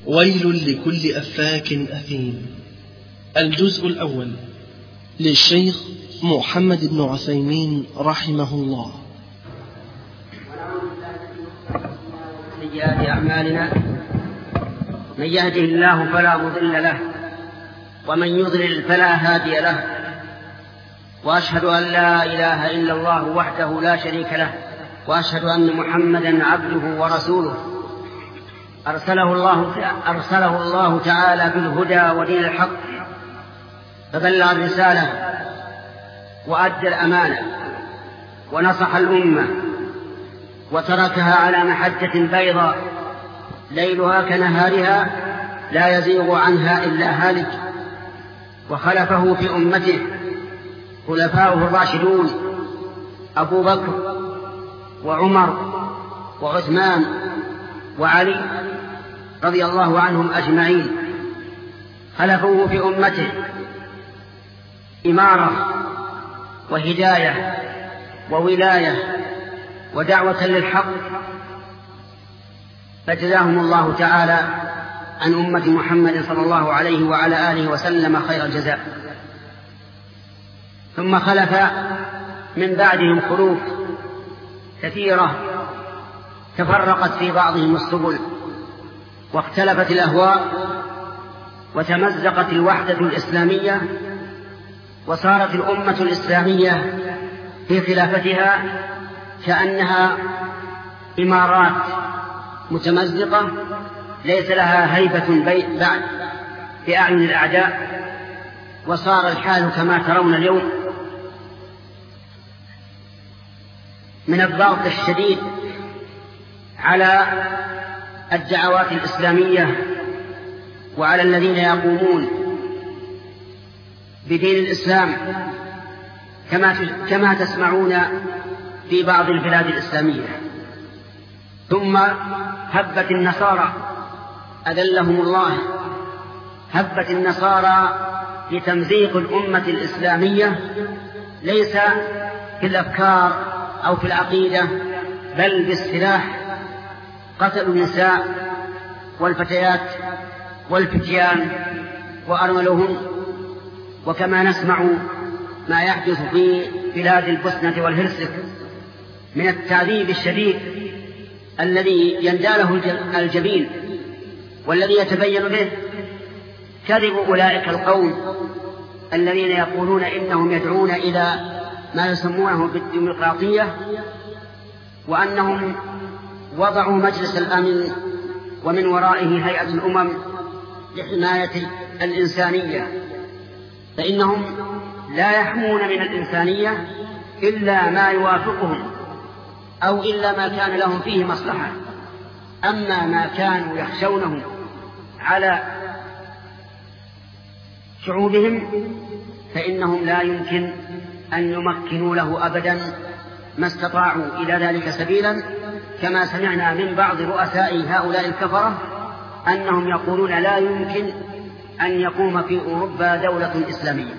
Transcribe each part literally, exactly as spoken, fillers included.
ويل لكل أفاك أثيم. الجزء الأول للشيخ محمد بن عثيمين رحمه الله. سيئات أعمالنا، من يهده الله فلا مضل له ومن يضلل فلا هادي له، وأشهد أن لا إله إلا الله وحده لا شريك له، وأشهد أن محمدا عبده ورسوله أرسله الله, أرسله الله تعالى بالهدى ودين الحق، فبلغ الرسالة وأدى الأمانة ونصح الأمة وتركها على محجة بيضاء ليلها كنهارها لا يزيغ عنها إلا هالك. وخلفه في أمته خلفاؤه الراشدون أبو بكر وعمر وعثمان وعلي رضي الله عنهم أجمعين. خلفوه في أمته إمارة وهداية وولاية ودعوة للحق، فجزاهم الله تعالى عن أمة محمد صلى الله عليه وعلى آله وسلم خير الجزاء. ثم خلف من بعدهم خلوف كثيرة تفرقت في بعضهم السبل، واختلفت الأهواء، وتمزقت الوحدة الإسلامية، وصارت الأمة الإسلامية في خلافتها كأنها إمارات متمزقة ليس لها هيبة بعد بأعين الأعداء. وصار الحال كما ترون اليوم من الضغط الشديد على الدعوات الإسلامية وعلى الذين يقومون بدين الإسلام، كما كما تسمعون في بعض البلاد الإسلامية. ثم هبت النصارى أذلهم الله، هبت النصارى لتمزيق الأمة الإسلامية، ليس في الأفكار أو في العقيدة بل بالسلاح. قتلوا النساء والفتيات والفتيان وأرملهم، وكما نسمع ما يحدث في بلاد البوسنة والهرسك من التعذيب الشديد الذي ينداله الجبين، والذي يتبين به كذب أولئك القوم الذين يقولون إنهم يدعون إلى ما يسمونه بالديمقراطية، وأنهم وضعوا مجلس الأمن ومن ورائه هيئة الأمم لحماية الإنسانية، فإنهم لا يحمون من الإنسانية إلا ما يوافقهم أو إلا ما كان لهم فيه مصلحة. أما ما كانوا يخشونه على شعوبهم فإنهم لا يمكن أن يمكنوا له أبدا ما استطاعوا إلى ذلك سبيلا، كما سمعنا من بعض رؤساء هؤلاء الكفرة أنهم يقولون لا يمكن أن يقوم في أوروبا دولة إسلامية،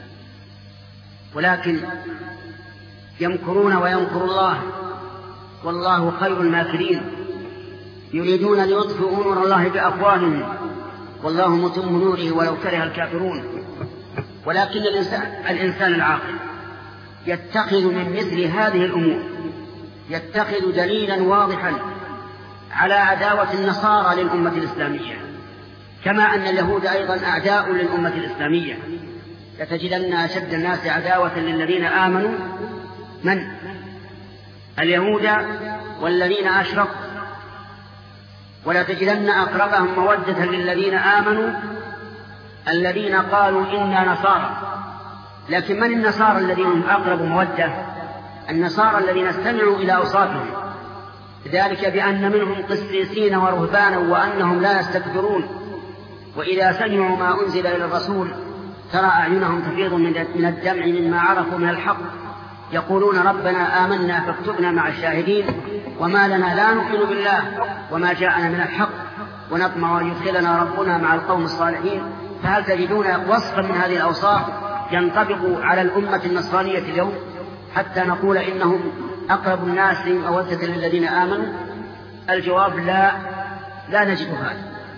ولكن يمكرون ويمكر الله والله خير الماكرين. يريدون ليطفئوا نور الله بأفواههم والله متم نوره ولو كره الكافرون. ولكن الإنسان, الإنسان العاقل يتخذ من مثل هذه الأمور يتخذ دليلا واضحا على عداوة النصارى للأمة الإسلامية، كما أن اليهود أيضا أعداء للأمة الإسلامية. لتجدن أشد الناس عداوة للذين آمنوا من اليهود والذين أشركوا، ولا تجدن أقربهم مودة للذين آمنوا الذين قالوا إنا نصارى. لكن من النصارى الذين هم أقرب مودة؟ النصارى الذين استمعوا إلى أوصافهم، ذلك بأن منهم قسيسين ورهبانا وأنهم لا يستكبرون، وإذا سمعوا ما أنزل إلى الرسول ترى أعينهم تفيض من الدمع مما عرفوا من الحق، يقولون ربنا آمنا فاكتبنا مع الشاهدين، وما لنا لا نؤمن بالله وما جاءنا من الحق ونطمع أن يدخلنا ربنا مع القوم الصالحين. فهل تجدون وصفا من هذه الأوصاف ينطبق على الأمة النصرانية اليوم حتى نقول إنهم أقرب الناس مودة للذين آمنوا؟ الجواب لا لا نجد هذا.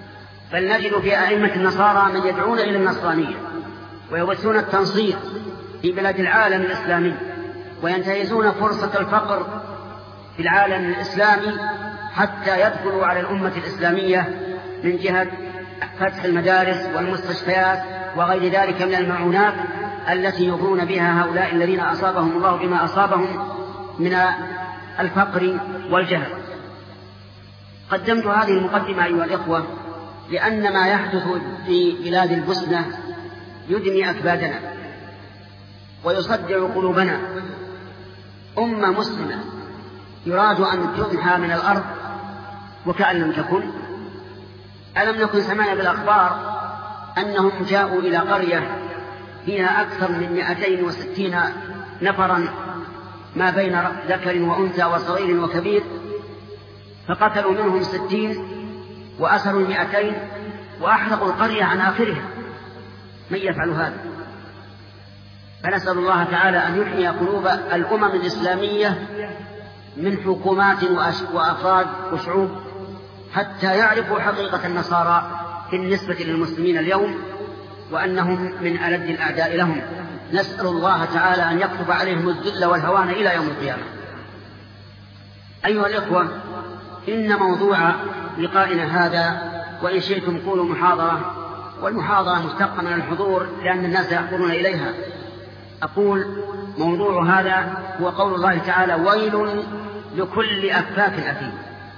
بل نجد في أئمة النصارى من يدعون إلى النصرانية ويبثون التنصير في بلاد العالم الإسلامي، وينتهزون فرصة الفقر في العالم الإسلامي حتى يدخلوا على الأمة الإسلامية من جهة فتح المدارس والمستشفيات وغير ذلك من المعونات التي يضرون بها هؤلاء الذين أصابهم الله بما أصابهم من الفقر والجهل. قدمت هذه المقدمة أيها الإخوة لأن ما يحدث في بلاد البوسنة يدمي أكبادنا ويصدع قلوبنا. أمة مسلمة يراد أن تمحى من الأرض وكأن لم تكن. ألم نكن سمعنا بالأخبار أنهم جاءوا إلى قرية فيها أكثر من مئتين وستين نفرا ما بين ذكر وأنثى وصغير وكبير، فقتلوا منهم ستين وأسروا المئتين وأحرقوا القرية عن آخرها. من يفعل هذا؟ فنسأل الله تعالى أن يحيي قلوب الأمم الإسلامية من حكومات وأفراد وشعوب حتى يعرفوا حقيقة النصارى بالنسبة للمسلمين اليوم وأنهم من ألد الأعداء لهم. نسأل الله تعالى أن يكتب عليهم الذل والهوان إلى يوم القيامة. أيها الإخوة، إن موضوع لقائنا هذا، وإن شئتم قولوا محاضرة، والمحاضرة مشتقة من الحضور لأن الناس يحضرون إليها، أقول موضوع هذا هو قول الله تعالى: ويل لكل أفاك أثيم.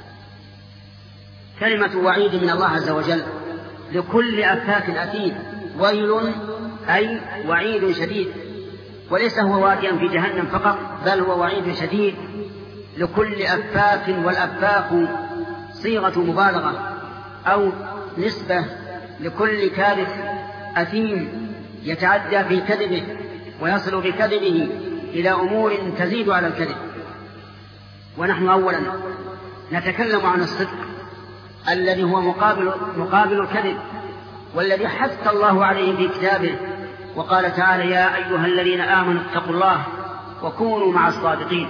كلمة وعيد من الله عز وجل لكل أفاك أثيم. ويل أي وعيد شديد، وليس هو واديا في جهنم فقط، بل هو وعيد شديد لكل أفاك، والأفاك صيغة مبالغة أو نسبة لكل كاذب أثيم يتعدى في كذبه ويصل بكذبه إلى أمور تزيد على الكذب. ونحن أولا نتكلم عن الصدق الذي هو مقابل, مقابل الكذب، والذي حث الله عليه في كتابه وقال تعالى: يا أيها الذين آمنوا اتقوا الله وكونوا مع الصادقين.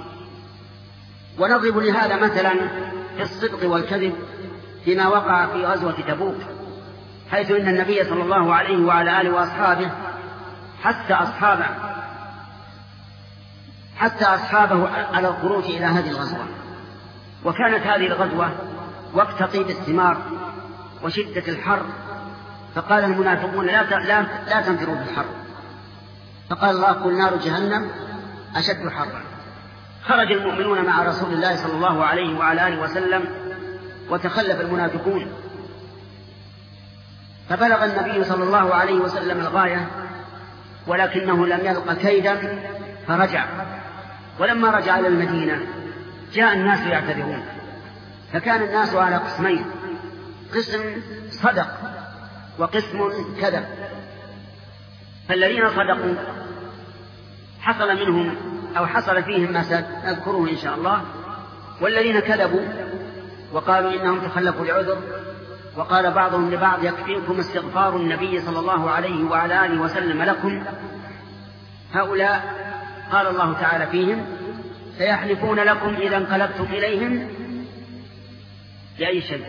ونضرب لهذا مثلا في الصدق والكذب فيما وقع في غزوة تبوك، حيث إن النبي صلى الله عليه وعلى آله وأصحابه حتى أصحابه حتى أصحابه على الخروج إلى هذه الغزوة. وكانت هذه الغزوة وقت طيب الثمار وشدة الحر، فقال المنافقون: لا لا لا تنفروا بالحر. فقال الله: قل نار جهنم أشد حرا. خرج المؤمنون مع رسول الله صلى الله عليه وعلى آله وسلم، وتخلف المنافقون، فبلغ النبي صلى الله عليه وسلم الغاية، ولكنه لم يلق كيدا فرجع. ولما رجع إلى المدينة جاء الناس يعتذرون، فكان الناس على قسمين: قسم صدق وقسم كذب. فالذين صدقوا حصل منهم أو حصل فيهم ما سنذكره إن شاء الله، والذين كذبوا وقالوا إنهم تخلفوا لعذر، وقال بعضهم لبعض: يكفيكم استغفار النبي صلى الله عليه وعلى آله وسلم لكم. هؤلاء قال الله تعالى فيهم: سيحلفون لكم إذا انقلبتم إليهم. بأي شيء؟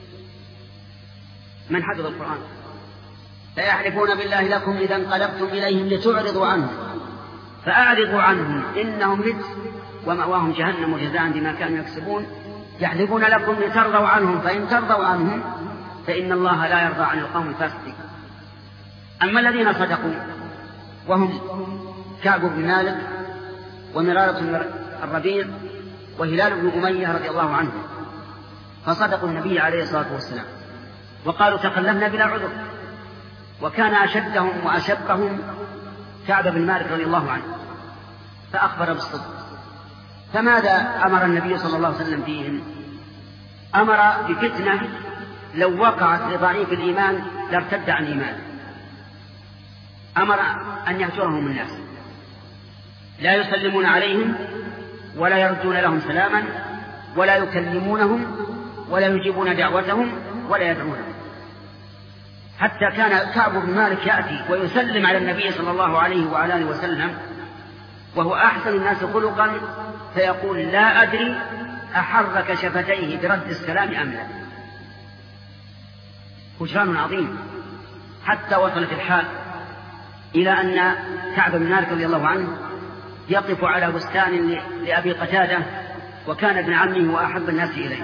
من حفظ القرآن؟ سيحلفون بالله لكم إذا انقلبتم إليهم لتعرضوا عنهم، فأعرضوا عنهم إنهم رجس ومأواهم جهنم جزاء بما كانوا يكسبون. يحلفون لكم لترضوا عنهم، فإن ترضوا عنهم فإن الله لا يرضى عن القوم الفاسقين. أما الذين صدقوا وهم كعب بن مالك ومرارة بن الربيع وهلال بن أمية رضي الله عنه، فصدقوا النبي عليه الصلاة والسلام وقالوا: تخلفنا بلا عذر. وكان أشدهم وأشبههم كعب بن مالك رضي الله عنه، فأخبر بالصدق. فماذا أمر النبي صلى الله عليه وسلم فيهم؟ أمر بفتنة لو وقعت لضعيف الإيمان لارتد عن إيمانه. أمر أن يهجرهم الناس، لا يسلمون عليهم ولا يردون لهم سلاما ولا يكلمونهم ولا يجيبون دعوتهم ولا يدعونهم. حتى كان كعب بن مالك يأتي ويسلم على النبي صلى الله عليه وعلى آله وسلم وهو أحسن الناس خلقا، فيقول: لا أدري أحرك شفتيه برد السلام أم لا. هجران عظيم، حتى وصلت الحال إلى أن كعب بن مالك رضي الله عنه يقف على بستان لأبي قتادة، وكان ابن عمه وأحب الناس إليه،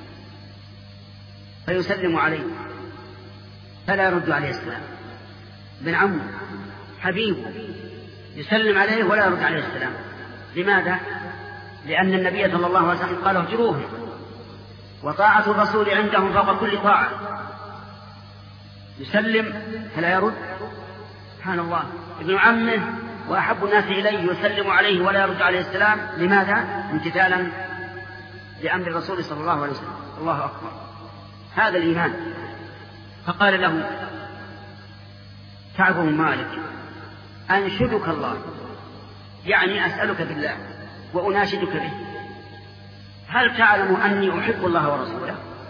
فيسلم عليه فلا يرد عليه السلام. ابن عمه حبيبه يسلم عليه ولا يرد عليه السلام. لماذا؟ لأن النبي صلى الله عليه وسلم قال اهجروهم، وطاعة الرسول عندهم فوق كل طاعة. يسلم فلا يرد، سبحان الله. ابن عمه وأحب الناس إليه يسلم عليه ولا يرد عليه السلام. لماذا؟ امتثالا لأمر الرسول صلى الله عليه وسلم. الله أكبر، هذا الإيمان. فقال له كعب بن مالك أنشدك الله، يعني أسألك بالله وأناشدك به، هل تعلم أني أحب الله ورسوله؟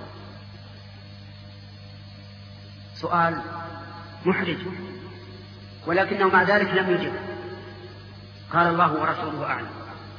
سؤال محرج، ولكنه مع ذلك لم يجب. قال الله ورسوله أعلم،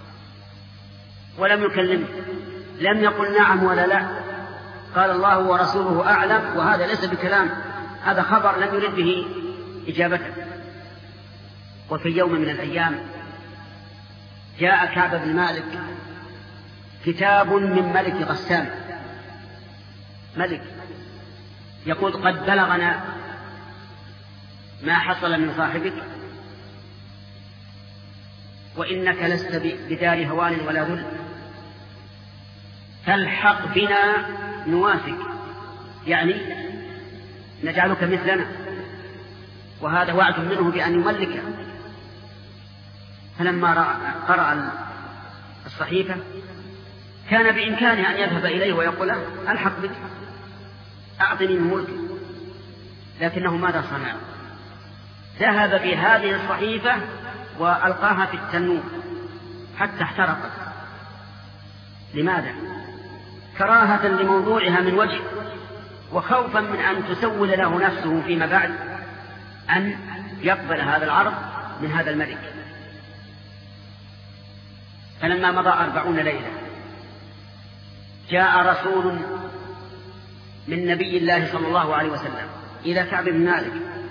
ولم يكلمه، لم يقل نعم ولا لا، قال الله ورسوله أعلم. وهذا ليس بكلام، هذا خبر لم يرد به إجابته. وفي يوم من الأيام جاء كعب بن مالك كتاب من ملك غسان، ملك يقول قد بلغنا ما حصل من صاحبك، وإنك لست بدار هوان ولا ذل، فالحق بنا نوافق، يعني نجعلك مثلنا. وهذا وعد منه بأن يملك. فلما قرأ الصحيفة كان بإمكانه أن يذهب إليه ويقول الحق بك، أعطني من ملكي، لكنه ماذا صنع؟ ذهب بهذه الصحيفة وألقاها في التنور حتى احترقت. لماذا؟ كراهة لموضوعها من وجه، وخوفا من أن تسول له نفسه فيما بعد أن يقبل هذا العرض من هذا الملك. فلما مضى أربعون ليلة جاء رسول من نبي الله صلى الله عليه وسلم إلى كعب بن مالك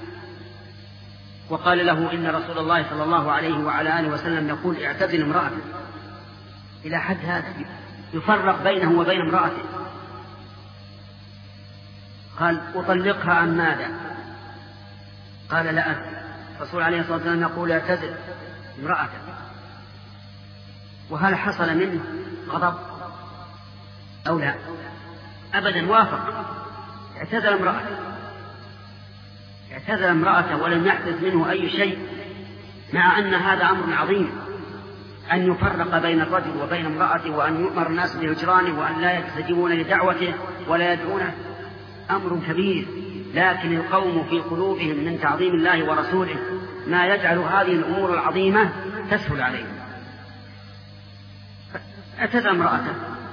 وقال له إن رسول الله صلى الله عليه وعلى آله وسلم يقول اعتزل امرأته. إلى حد هذا يفرق بينه وبين امرأته. قال أطلقها عن ماذا؟ قال لا أدري. الرسول عليه الصلاة والسلام يقول اعتزل امرأته. وهل حصل منه غضب أو لا؟ أبدا، وافق، اعتزل امرأته، اعتزل امرأته ولم يحدث منه أي شيء، مع أن هذا أمر عظيم، أن يفرق بين الرجل وبين امرأته، وأن يؤمر الناس بهجرانه، وأن لا يستجيبون لدعوته ولا يدعونه، أمر كبير. لكن القوم في قلوبهم من تعظيم الله ورسوله ما يجعل هذه الأمور العظيمة تسهل عليهم. اعتزل امرأته.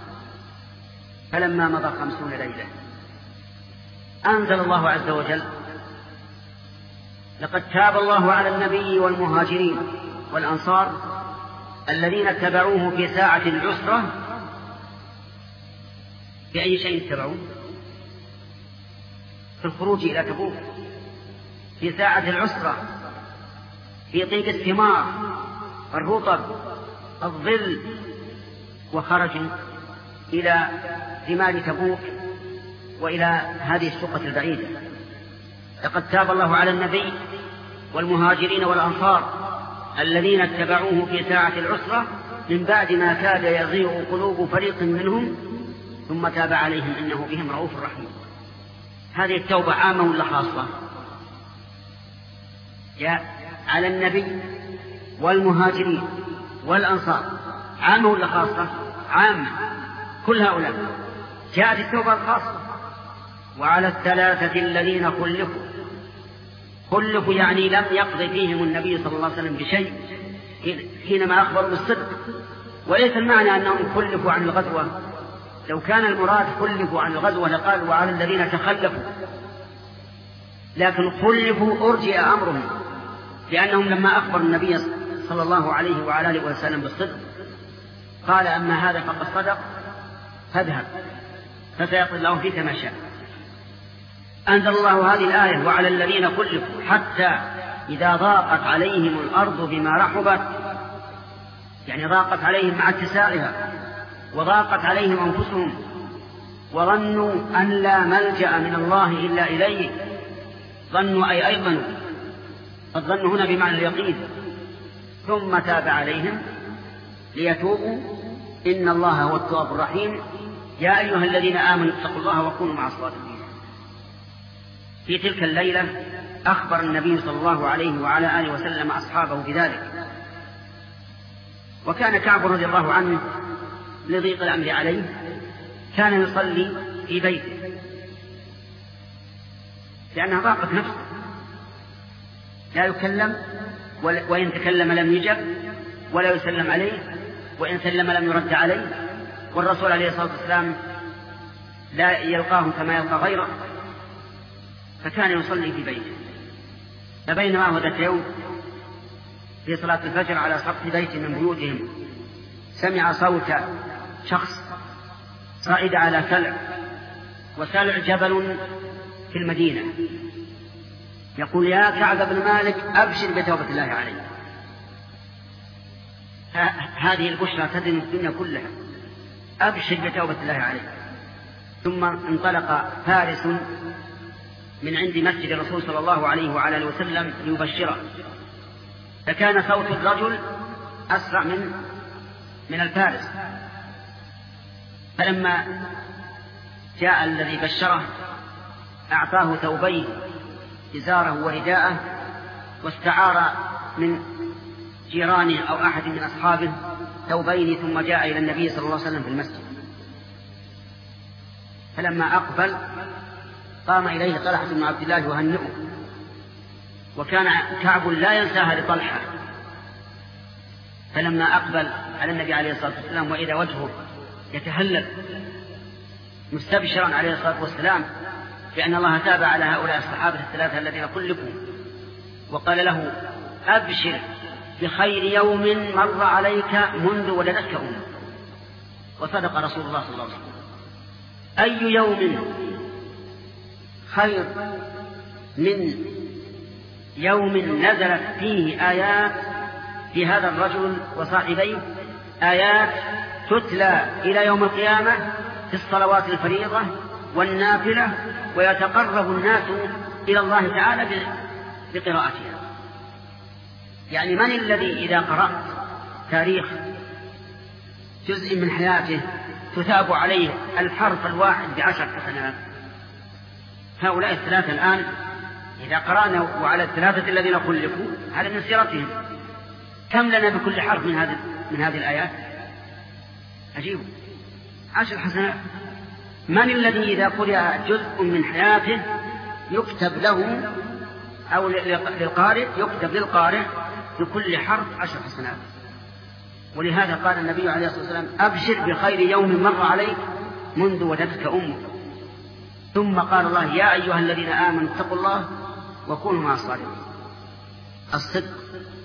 فلما مضى خمسون ليلة أنزل الله عز وجل لقد تاب الله على النبي والمهاجرين والأنصار الذين اتبعوه في ساعة العسرة. بأي شيء اتبعوه؟ في الخروج إلى تبوك، في ساعة العسرة، في طيب الثمار، الرطب، الظل، وخرجوا إلى رمال تبوك وإلى هذه الشقة البعيدة. لقد تاب الله على النبي والمهاجرين والأنصار الذين اتبعوه في ساعة العسرة من بعد ما كاد يزيغ قلوب فريق منهم ثم تاب عليهم إنه بهم رؤوف رحيم. هذه التوبة عامة ولا خاصة؟ جاء على النبي والمهاجرين والأنصار، عامة ولا خاصة؟ عامة، كل هؤلاء جاءت التوبة الخاصة. وعلى الثلاثة الذين خلفوا، خلفوا يعني لم يقضي فيهم النبي صلى الله عليه وسلم بشيء حينما أخبروا بالصدق، وليس المعنى أنهم خلفوا عن الغزوة. لو كان المراد خلفوا عن الغزوة لقال وعلى الذين تخلفوا، لكن خلفوا أرجئ أمرهم، لأنهم لما أخبروا النبي صلى الله عليه وعلى آله وسلم بالصدق قال أما هذا فقد صدق فاذهب فسيقضي الله فيك ما شاء. أنزل الله هذه الآية وعلى الذين خلفوا حتى إذا ضاقت عليهم الأرض بما رحبت، يعني ضاقت عليهم مع اتساعها، وضاقت عليهم أنفسهم، وظنوا أن لا ملجأ من الله إلا إليه. ظنوا أي أيقنوا، الظن هنا بمعنى اليقين. ثم تاب عليهم ليتوبوا إن الله هو التواب الرحيم. يا أيها الذين آمنوا اتقوا الله وكونوا مع الصادقين. في تلك الليلة أخبر النبي صلى الله عليه وعلى آله وسلم أصحابه بذلك. وكان كعب رضي الله عنه لضيق الأمر عليه كان يصلي في بيته لأنها ضاقت نفسه، لا يكلم، وإن تكلم لم يجب، ولا يسلم عليه، وإن سلم لم يرد عليه، والرسول عليه الصلاة والسلام لا يلقاه كما يلقى غيره، فكان يصلي في بيته. فبينما هو ذات يوم في صلاة الفجر على سقف بيت من بيوتهم سمع صوت شخص صعد على سلع، وسلع جبل في المدينة، يقول: يا كعب بن مالك أبشر بتوبة الله عليك. هذه البشرى تدن الدنيا كلها، أبشر بتوبة الله عليك. ثم انطلق فارس من عند مسجد الرسول صلى الله عليه وعلى اله وسلم ليبشره، فكان صوت الرجل أسرع من من الفارس. فلما جاء الذي بشره أعطاه ثوبين، إزاره ورداءه، واستعار من جيرانه أو أحد من أصحابه ثوبين، ثم جاء إلى النبي صلى الله عليه وسلم في المسجد. فلما أقبل قام إليه طلحة بن عبد الله وهنئه، وكان كعب لا ينساها لطلحة. فلما أقبل على النبي عليه الصلاة والسلام وإذا وجهه يتهلل مستبشرا عليه الصلاة والسلام بأن الله تاب على هؤلاء الصحابة الثلاثة الذين خلفوا، وقال له: أبشر بخير يوم مر عليك منذ ولدتك أمك. وصدق رسول الله صلى الله عليه وسلم. أي يوم خير من يوم نزلت فيه آيات في هذا الرجل وصاحبيه، آيات تتلى إلى يوم القيامة في الصلوات الفريضة والنافلة، ويتقرب الناس إلى الله تعالى بقراءتها. يعني من الذي إذا قرأت تاريخ جزء من حياته تثاب عليه الحرف الواحد بعشر حسنات؟ هؤلاء الثلاثة الآن إذا قرأنا وعلى الثلاثة الذين خلفوا هذا من سيرتهم، كم لنا بكل حرف من هذه من هذه الآيات؟ عجيب، عشر حسنات. من الذي إذا قرأ جزء من حياته يكتب له أو للقارئ يكتب للقارئ بكل حرف عشر حسنات؟ ولهذا قال النبي عليه الصلاة والسلام: أبشر بخير يوم مر عليك منذ ولدتك أمك. ثم قال الله: يا أيها الذين آمنوا اتقوا الله وكونوا مع الصادقين. الصدق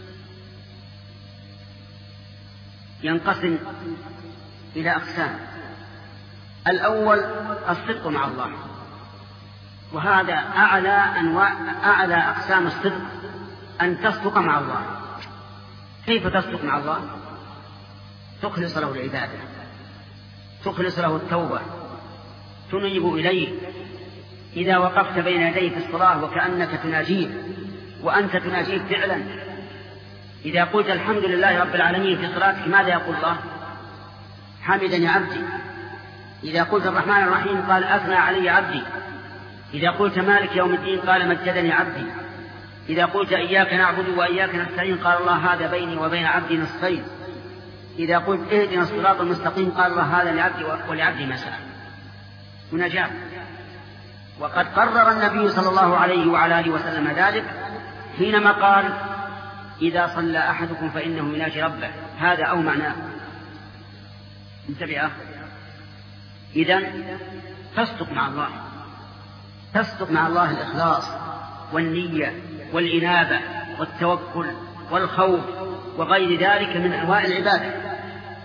ينقسم إلى أقسام. الأول الصدق مع الله، وهذا أعلى أنواع أعلى أقسام الصدق، أن تصدق مع الله. كيف تصدق مع الله؟ تخلص له العبادة، تخلص له التوبة، تنيب إليه إذا وقفت بين يديه في الصلاة وكأنك تناجيه وأنت تناجيه فعلا. إذا قلت الحمد لله رب العالمين في صلاتك ماذا يقول الله؟ حمدني عبدي. إذا قلت الرحمن الرحيم قال أثنى علي عبدي. إذا قلت مالك يوم الدين قال مجدني عبدي. إذا قلت إياك نعبد وإياك نستعين قال الله هذا بيني وبين عبدي نصفين. إذا قلت اهدنا الصراط المستقيم قال الله هذا لعبدي ولعبدي ما سأل. مناجاة. وقد قرر النبي صلى الله عليه وعلى آله وسلم ذلك حينما قال: إذا صلى أحدكم فإنه يناجي ربه. هذا أو معناه. انتبه. إذن تصدق مع الله، تصدق مع الله الإخلاص والنية والإنابة والتوكل والخوف وغير ذلك من أنواع العبادة.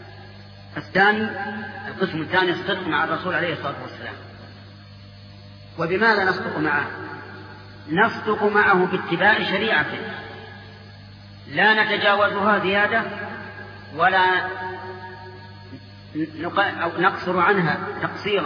الثاني القسم الثاني الصدق مع الرسول عليه الصلاة والسلام. وبماذا نصدق معه؟ نصدق معه باتباع شريعته، لا نتجاوزها زيادة ولا نقصر عنها تقصيرا،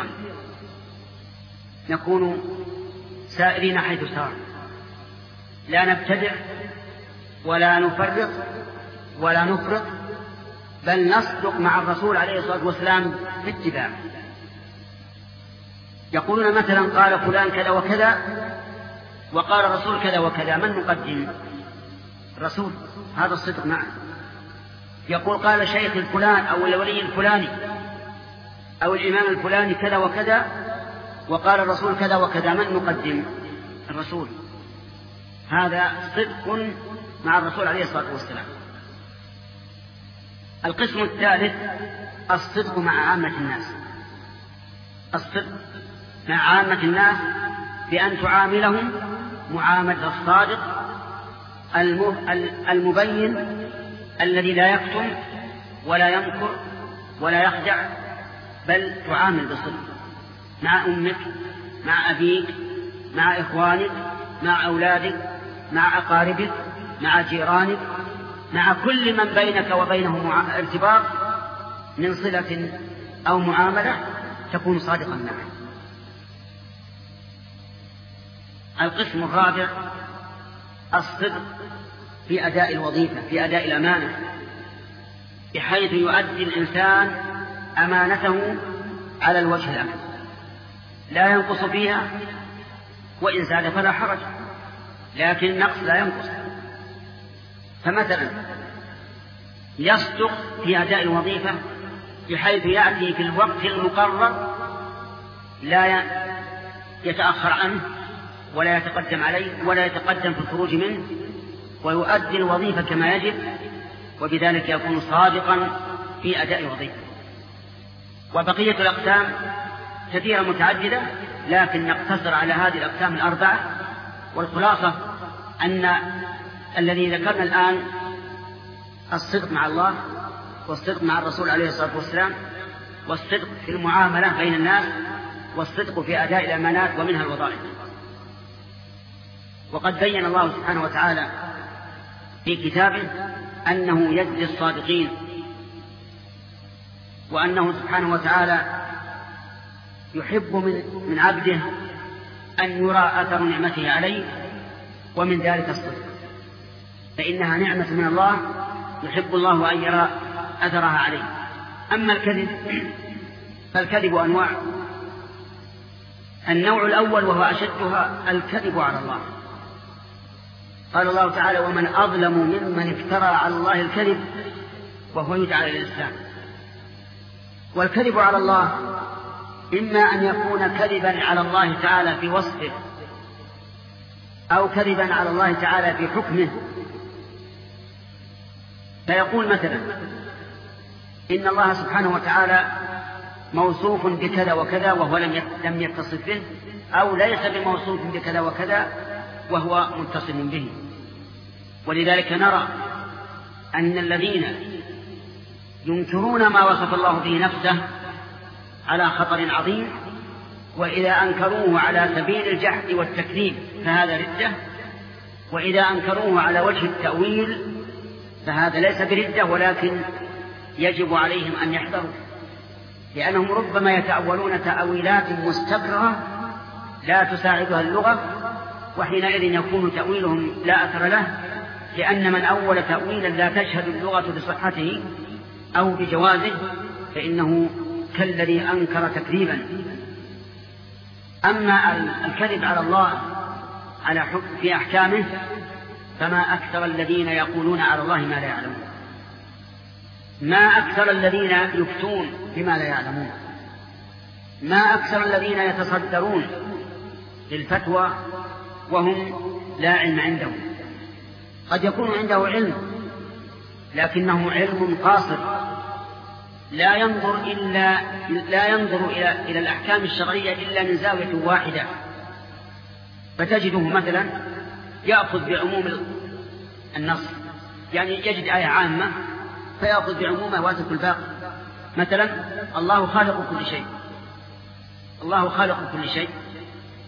نكون سائرين حيث سار، لا نبتدع ولا نفرط ولا نفرط، بل نصدق مع الرسول عليه الصلاة والسلام في اتباع. يقولون مثلا قال فلان كذا وكذا وقال الرسول كذا وكذا، من نقدم؟ الرسول، هذا الصدق معه. يقول قال شيخ الفلان أو الولي الفلاني أو الإمام الفلاني كذا وكذا وقال الرسول كذا وكذا، من نقدم؟ الرسول. هذا صدق مع الرسول عليه الصلاة والسلام. القسم الثالث الصدق مع عامة الناس. الصدق مع عامة الناس بأن تعاملهم معاملة الصادق المبين الذي لا يكتم ولا ينكر ولا يخدع، بل تعامل بصدق مع أمك، مع أبيك، مع إخوانك، مع أولادك، مع أقاربك، مع جيرانك، مع كل من بينك وبينه ارتباط من صلة أو معاملة، تكون صادقا معه. القسم الرابع الصدق في أداء الوظيفة، في أداء الأمانة، بحيث يؤدي الإنسان أمانته على الوجه الأكمل، لا ينقص فيها، وإن زاد فلا حرج، لكن النقص لا ينقص. فمثلا يصدق في أداء الوظيفة بحيث يأتي في الوقت المقرر، لا يتأخر عنه ولا يتقدم عليه ولا يتقدم في الخروج منه، ويؤدي الوظيفة كما يجب، وبذلك يكون صادقا في أداء الوظيفة. وبقية الأقسام كثيرة متعددة، لكن نقتصر على هذه الأقسام الأربعة. والخلاصة أن الذي ذكرنا الآن الصدق مع الله، والصدق مع الرسول عليه الصلاة والسلام، والصدق في المعاملة بين الناس، والصدق في أداء الأمانات ومنها الوظائف. وقد بين الله سبحانه وتعالى في كتابه أنه يجزي الصادقين، وأنه سبحانه وتعالى يحب من عبده أن يرى أثر نعمته عليه، ومن ذلك الصدق، فإنها نعمة من الله يحب الله أن يرى أثرها عليه. أما الكذب فالكذب أنواع. النوع الأول وهو أشدها الكذب على الله. قال الله تعالى: ومن أظلم ممن افترى على الله الكذب وهو يدعى إلى الإسلام. والكذب على الله إما أن يكون كذبا على الله تعالى في وصفه، أو كذبا على الله تعالى في حكمه، فيقول مثلا إن الله سبحانه وتعالى موصوف بكذا وكذا وهو لم يتصف به، أو ليس بموصوف بكذا وكذا وهو متصف به. ولذلك نرى أن الذين ينكرون ما وصف الله به نفسه على خطر عظيم، وإذا أنكروه على سبيل الجحد والتكذيب فهذا ردة، وإذا أنكروه على وجه التأويل فهذا ليس بردة، ولكن يجب عليهم أن يحذروا، لأنهم ربما يتأولون تأويلات مستقرة لا تساعدها اللغة، وحينئذ يكون تأويلهم لا أثر له، لأن من أول تأويلا لا تشهد اللغة بصحته أو بجوازه فإنه كالذي أنكر تكذيبا. أما الكذب على الله على حكم في أحكامه فما أكثر الذين يقولون على الله ما لا يعلمون، ما أكثر الذين يفتون بما لا يعلمون، ما أكثر الذين يتصدرون للفتوى وهم لا علم عندهم. قد يكون عنده علم لكنه علم قاصر، لا ينظر إلا لا ينظر إلى إلى الأحكام الشرعية إلا من زاوية واحدة، فتجده مثلا يأخذ بعموم النص، يعني يجد آية عامة فيأخذ بعمومها ويترك الباقي. مثلا الله خالق كل شيء، الله خالق كل شيء،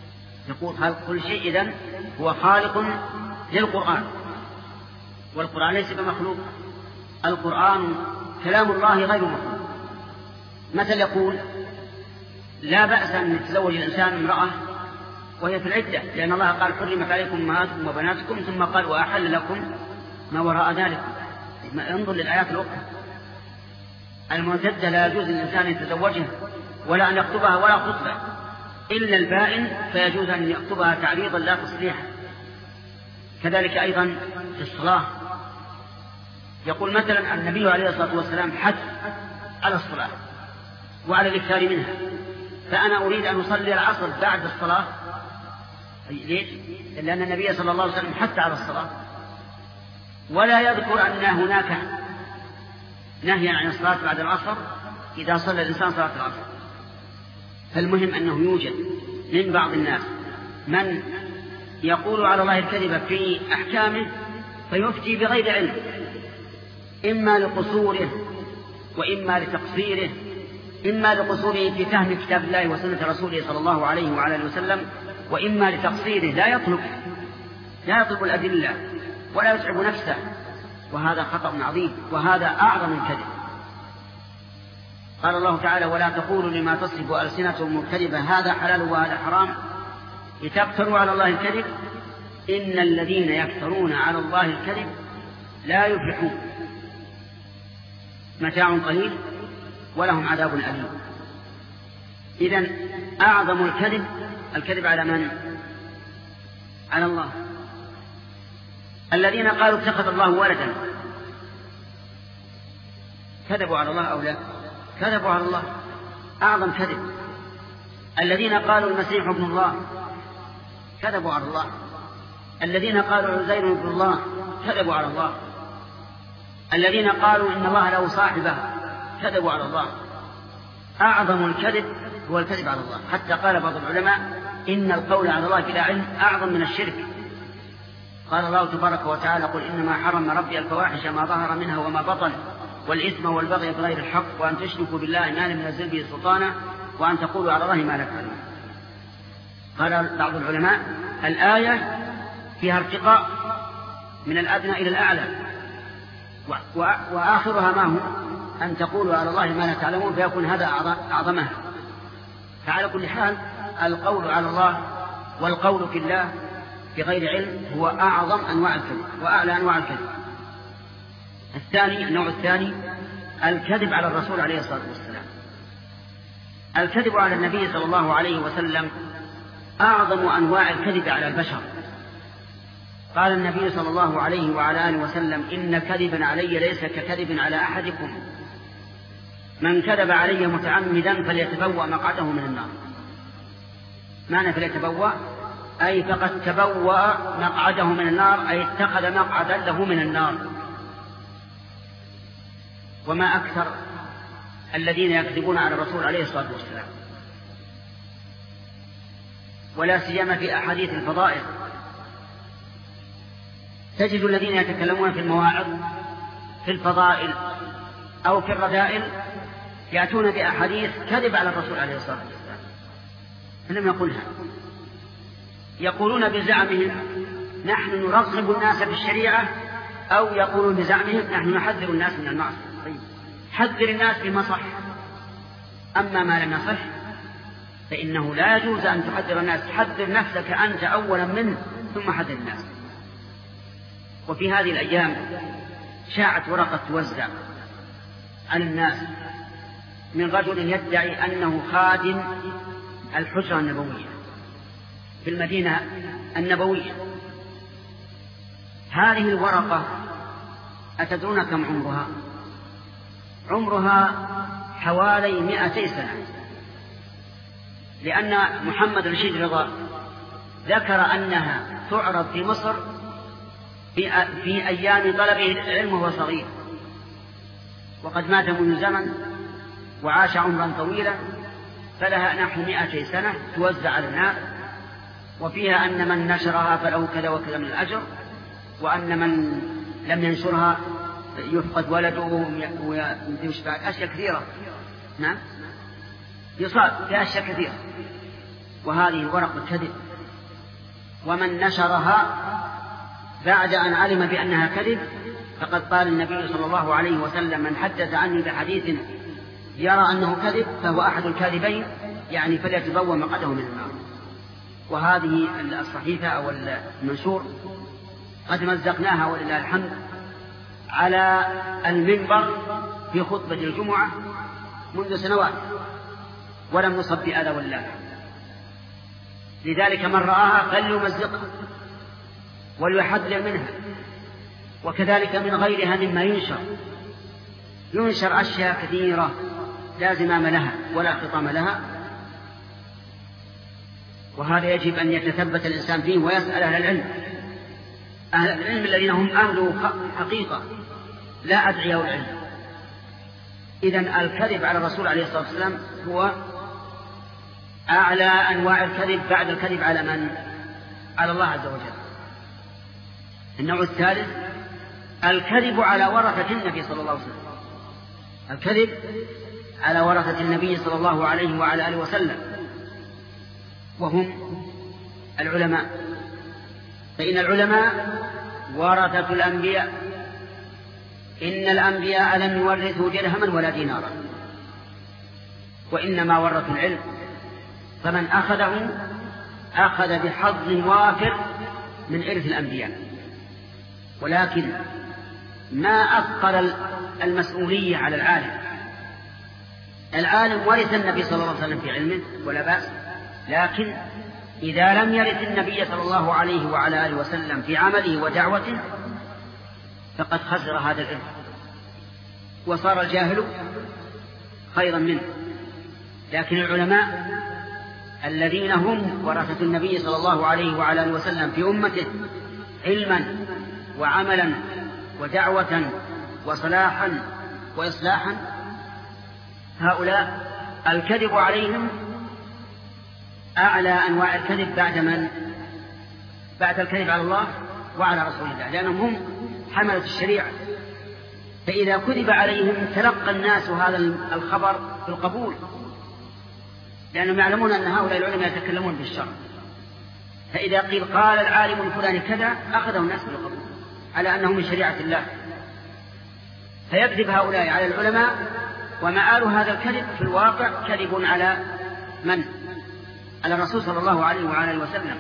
يقول خالق كل شيء إذن هو خالق للقرآن، والقرآن ليس بمخلوق، القرآن كلام الله غير مخلوق. مثل يقول لا بأس أن يتزوج الإنسان امرأة وهي في العدة، لأن الله قال حرمت عليكم أمهاتكم وبناتكم، ثم قال وأحل لكم ما وراء ذلك. انظر للآيات الأخرى. المعتدة لا يجوز للإنسان أن يتزوجها ولا أن يخطبها ولا خطبة، إلا البائن فيجوز أن يخطبها تعريضا لا تصريحا. كذلك أيضا في الصلاة، يقول مثلا النبي عليه الصلاة والسلام حث على الصلاة وعلى الإكثار منها، فأنا أريد أن أصلي العصر بعد الصلاة. ليش؟ لأن النبي صلى الله عليه وسلم حث على الصلاة، ولا يذكر أن هناك نهي عن الصلاة بعد العصر إذا صلى الإنسان صلاة العصر. فالمهم أنه يوجد من بعض الناس من يقول على الله الكذب في أحكامه فيفتي بغير علم، إما لقصوره وإما لتقصيره، إما لقصوره في فهم كتاب الله وسنة رسوله صلى الله عليه وعلى آله وسلم، وإما لتقصيره لا يطلب لا يطلب الأدلة ولا يتعب نفسه، وهذا خطأ عظيم، وهذا أعظم الكذب. قال الله تعالى ولا تقولوا لما تصف ألسنتكم الكذب هذا حلال وهذا حرام لتفتروا على الله الكذب إن الذين يفترون على الله الكذب لا يفلحون، متاع قليل ولهم عذاب أليم. إذن أعظم الكذب الكذب على من؟ على الله. الذين قالوا اتخذ الله ولدا كذبوا على الله أو لا؟ كذبوا على الله، أعظم كذب. الذين قالوا المسيح ابن الله كذبوا على الله. الذين قالوا عزير ابن الله كذبوا على الله. الذين قالوا إن الله له صاحبة كذبوا على الله. أعظم الكذب هو الكذب على الله، حتى قال بعض العلماء إن القول على الله بلا علم أعظم من الشرك. قال الله تبارك وتعالى قل إنما حرم ربي الفواحش ما ظهر منها وما بطن والإثم والبغي بغير الحق وأن تشركوا بالله ما لم ينزل به سلطانا وأن تقولوا على الله ما لا تعلمون. قال بعض العلماء الآية فيها ارتقاء من الأدنى إلى الأعلى، وآخرها ما هو أن تقولوا على الله ما لا تعلمون، فيكون هذا أعظمها. فعلى كل حال القول على الله والقول في الله بغير علم هو أعظم أنواع الكذب وأعلى أنواع الكذب. الثاني النوع الثاني الكذب على الرسول عليه الصلاة والسلام. الكذب على النبي صلى الله عليه وسلم أعظم أنواع الكذب على البشر. قال النبي صلى الله عليه وعلى آله وسلم إن كذبا علي ليس ككذب على أحدكم، من كذب علي متعمدا فليتبوأ مقعده من النار. معنى فليتبوأ أي فقد تبوأ مقعده من النار، أي اتخذ مقعدا له من النار. وما أكثر الذين يكذبون على الرسول عليه الصلاة والسلام، ولا سيما في أحاديث الفضائل. تجد الذين يتكلمون في المواعظ في الفضائل أو في الرذائل يأتون بأحاديث كذب على الرسول عليه الصلاة والسلام فلم يقولها. يقولون بزعمهم نحن نرغب الناس بالشريعة، أو يقولون بزعمهم نحن نحذر الناس من المعصية. طيب حذر الناس بما صح، أما ما لم يصح فإنه لا يجوز أن تحذر الناس. حذر نفسك أنت أولا منه ثم حذر الناس. وفي هذه الأيام شاعت ورقة توزع عن الناس من رجل يدعي أنه خادم الحجرة النبوية في المدينة النبوية. هذه الورقة أتدرون كم عمرها؟ عمرها حوالي مئتي سنة، لأن محمد رشيد رضا ذكر أنها تعرض في مصر في, في أيام طلبه العلم وهو صغير، وقد مات منذ زمن وعاش عمرا طويلا، فلها نحو مئتي سنة توزع على الناس، وفيها أن من نشرها فله كذا وكذا من الأجر، وأن من لم ينشرها يفقد ولده ويشبع أشياء كثيرة. نعم يصاب في أشياء كثيرة. وهذه ورقة كذب ومن نشرها بعد أن علم بأنها كذب فقد قال النبي صلى الله عليه وسلم: من حدث عني بحديث يرى أنه كذب فهو أحد الكاذبين، يعني فليتبوأ مقعده من النار. وهذه الصحيفة أو المنشور قد مزقناها ولله الحمد على المنبر في خطبة الجمعة منذ سنوات ولم نصب بأذى والله. لذلك من رآها فليمزقها وليحذر منها. وكذلك من غيرها مما ينشر ينشر أشياء كثيرة لا زمام لها ولا خطام لها، وهذا يجب أن يتثبت الإنسان فيه ويسأل أهل العلم، أهل العلم الذين هم أهل حقيقة لا أدعياء العلم. إذن الكذب على الرسول عليه الصلاة والسلام هو أعلى أنواع الكذب بعد الكذب على من؟ على الله عز وجل. النوع الثالث الكذب على ورثة النبي صلى الله عليه وسلم، الكذب على ورثة النبي صلى الله عليه وعلى آله وسلم وهم العلماء، فإن العلماء ورثة الأنبياء، إن الأنبياء لم يورثوا درهما ولا دينارا وإنما ورثوا العلم، فمن أخذه أخذ بحظ وافر من إرث الأنبياء. ولكن ما أثقل المسؤولية على العالم. العالم ورث النبي صلى الله عليه وسلم في علمه ولا بأس، لكن إذا لم يرث النبي صلى الله عليه وعلى آله وسلم في عمله ودعوته فقد خسر هذا العلم وصار الجاهل خيرا منه. لكن العلماء الذين هم ورثة النبي صلى الله عليه وعلى آله وسلم في أمته علما وعملا ودعوة وصلاحا وإصلاحا، هؤلاء الكذب عليهم أعلى أنواع الكذب بعد من؟ بعد الكذب على الله وعلى رسول الله، لأنهم هم حملة الشريعة. فإذا كذب عليهم تلقى الناس هذا الخبر بالقبول، لأنهم يعلمون أن هؤلاء العلماء يتكلمون بالشر. فإذا قيل قال العالم الفلاني كذا أخذه الناس بالقبول على أنه من شريعة الله. فيكذب هؤلاء على العلماء، ومآل هذا الكذب في الواقع كذب على من؟ على الرسول صلى الله عليه وعلى آله وسلم.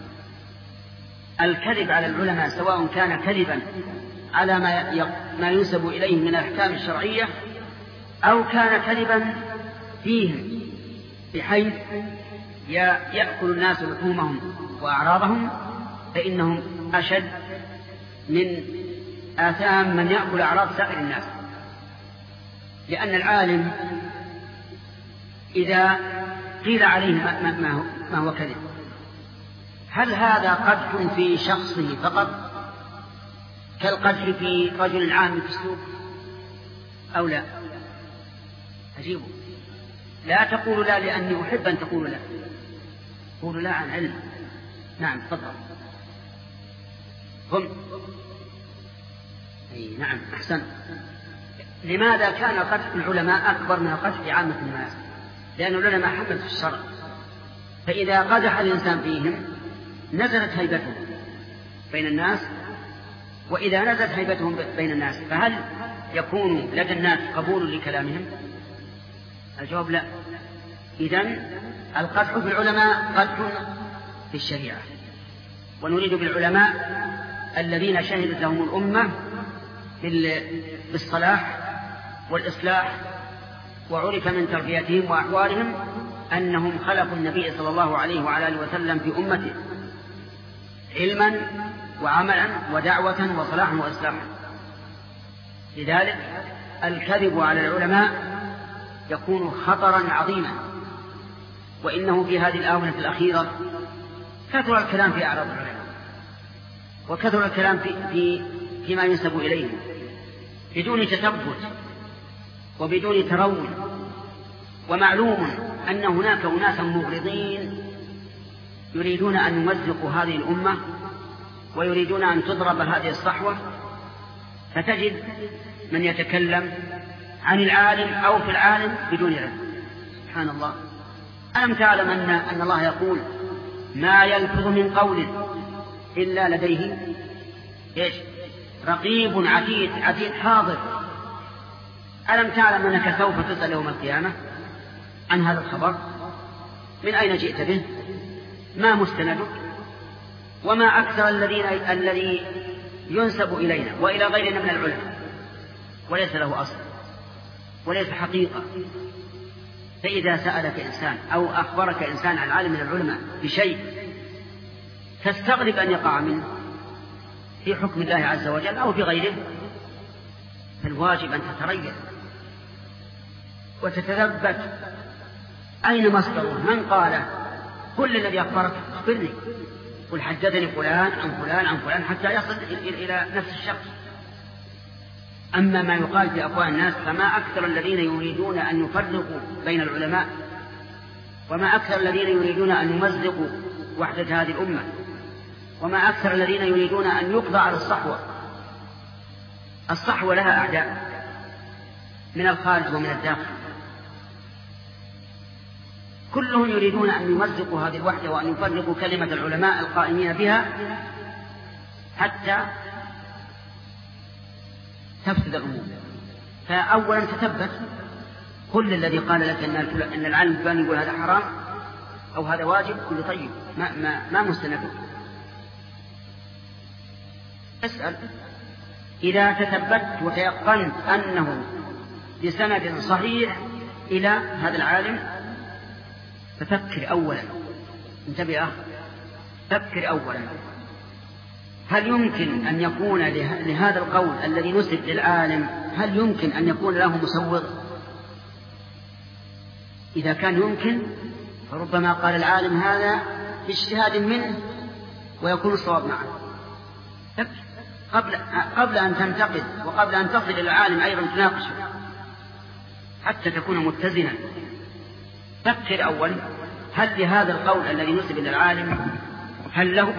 الكذب على العلماء سواء كان كذبا على ما ما ينسب إليه من الأحكام الشرعية أو كان كذبا فيهم بحيث يأكل الناس لحومهم وأعراضهم، فإنهم أشد من آثام من يأكل أعراض سائر الناس. لأن العالم إذا قيل عليه ما, ما, هو, ما هو كذب، هل هذا قدح في شخصه فقط كالقدح في رجل عام في السوق أو لا؟ أجيبه، لا تقولوا لا لأني أحب أن تقولوا لا، قولوا لا عن علم. نعم تفضل. هم أي نعم أحسن. لماذا كان قدح العلماء أكبر من القدح في عامة الناس؟ لأن العلماء حملوا في الشرع، فإذا قدح الإنسان فيهم نزلت هيبتهم بين الناس، وإذا نزلت هيبتهم بين الناس فهل يكون لدى الناس قبول لكلامهم؟ الجواب لا. إذن القدح في العلماء قدح في الشريعة، ونريد بالعلماء الذين شهدت لهم الأمة بالصلاح والإصلاح وعرف من تربيتهم وأحوالهم أنهم خلفوا النبي صلى الله عليه وعلى آله وسلم في أمته علما وعملا ودعوة وصلاحا وإصلاحا. لذلك الكذب على العلماء يكون خطرا عظيما، وإنه في هذه الآونة الأخيرة كثر الكلام في أعراض العلماء، وكثر الكلام في, في فيما ينسب إليهم بدون تثبت وبدون تروي. ومعلوم أن هناك أناسا مغرضين يريدون أن يمزقوا هذه الأمة ويريدون أن تضرب هذه الصحوة، فتجد من يتكلم عن العالم أو في العالم بدون علم. سبحان الله. ألم تعلم أن, أن الله يقول ما يلفظ من قول إلا لديه إيش؟ رقيب عتيد عتيد حاضر. ألم تعلم أنك سوف تسأل يوم القيامة عن هذا الخبر؟ من أين جئت به؟ ما مستندك؟ وما أكثر الذين الذي ينسب إلينا وإلى غيرنا من العلماء وليس له أصل وليس حقيقة. فإذا سألك إنسان أو أخبرك إنسان عن عالم من العلماء بشيء تستغرب أن يقع منه في حكم الله عز وجل أو في غيره، فالواجب أن تتريث وتتثبت أين مصدره، من قاله. كل الذي أخبرك أخبرني، قل حدثني فلان عن فلان عن فلان حتى يصل إلى نفس الشخص. أما ما يقال في أفواه الناس فما أكثر الذين يريدون أن يفرقوا بين العلماء، وما أكثر الذين يريدون أن يمزقوا وحدة هذه الأمة، وما أكثر الذين يريدون أن يقضى على الصحوة. الصحوة لها أعداء من الخارج ومن الداخل، كلهم يريدون أن يمزقوا هذه الوحدة وأن يفرقوا كلمة العلماء القائمين بها حتى تفسد الأمور. فأولا تثبت، كل الذي قال لك أن العالم الفلاني يقول هذا حرام أو هذا واجب كل طيب ما, ما, ما مستنده. اسأل. إذا تثبت وتيقنت أنه بسند صحيح إلى هذا العالم ففكر أولا، انتبه أخ، فكر أولا هل يمكن أن يكون لهذا القول الذي نسب للعالم هل يمكن أن يكون له مسوغ؟ إذا كان يمكن فربما قال العالم هذا باجتهاد منه ويكون الصواب معه. قبل, قبل أن تنتقد وقبل أن تصل إلى العالم أيضا تناقشه حتى تكون متزنا. فكر أولا هل لهذا القول الذي نسب إلى العالم هل له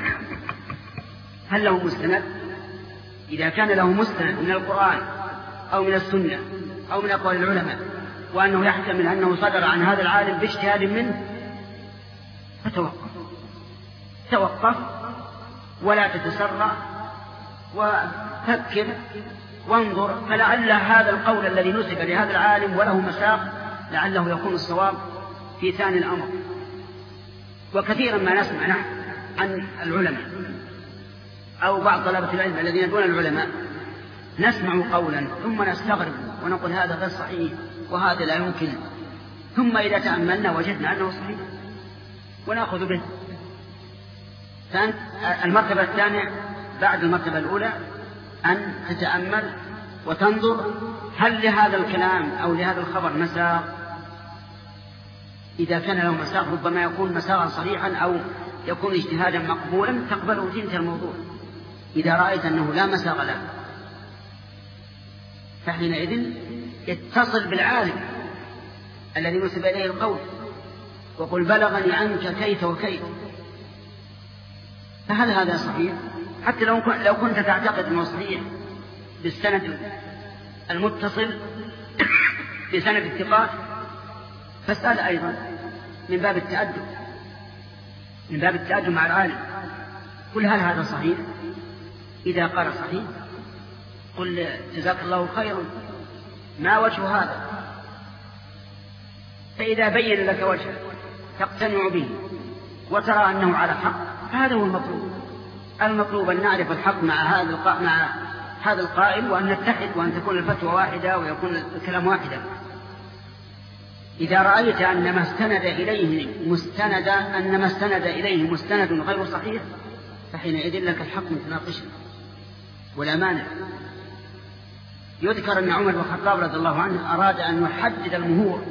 هل له مستند؟ إذا كان له مستند من القرآن أو من السنة أو من أقوال العلماء وأنه يحتمل أنه صدر عن هذا العالم باجتهاد منه فتوقف توقف ولا تتسرع وفكر وانظر، فلعل هذا القول الذي نسب لهذا العالم وله مساق لعله يكون الصواب في ثاني الأمر. وكثيرا ما نسمع نحن عن العلماء أو بعض طلبة العلم الذين دون العلماء نسمع قولا ثم نستغرب ونقول هذا غير صحيح وهذا لا يمكن، ثم إذا تأملنا وجدنا أنه صحيح ونأخذ به. المرتبة الثانية بعد المرتبة الأولى أن تتأمل وتنظر هل لهذا الكلام أو لهذا الخبر مساق. إذا كان له مساق ربما يكون مساقا صريحا أو يكون اجتهادا مقبولا تقبله وتنتهي الموضوع. إذا رأيت أنه لا مساق له فحينئذ اتصل بالعالم الذي نسب إليه القول وقل بلغني عنك كيف وكيف، فهل هذا صحيح؟ حتى لو لو كنت تعتقد أنه صحيح بالسند المتصل بسند الثقات فاسأل أيضا من باب التأدب من باب التأدب مع العالم، قل هل هذا صحيح؟ إذا قال صحيح قل جزاك الله خيرا ما وجه هذا؟ فإذا بين لك وجهه تقتنع به وترى أنه على حق هذا هو المطلوب. المطلوب أن نعرف الحق مع هذا القائل, مع هذا القائل وأن نتحد وأن تكون الفتوى واحدة ويكون الكلام واحدا. إذا رأيت أن ما استند إليه مستند أن ما استند إليه مستند غير صحيح فحينئذ لك الحق من تناقشه ولا مانع. يذكر أن عمر بن الخطاب رضي الله عنه أراد أن يحدد المهور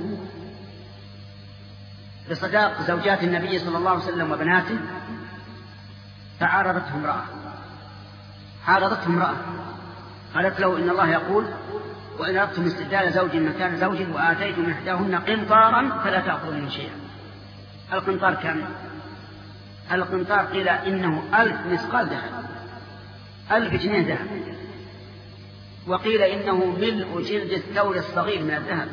بصداق زوجات النبي صلى الله عليه وسلم وبناته فعارضته امرأة عارضته امرأة قالت له إن الله يقول وإن أردتم استبدال زوج مكان زوج وآتيتم من إحداهن قنطارا فلا تأخذوا منه شيئا. القنطار كم؟ القنطار قيل إنه ألف مثقال ذهب، ألف جنيه ذهب، وقيل إنه ملء جلد الثور الصغير من الذهب.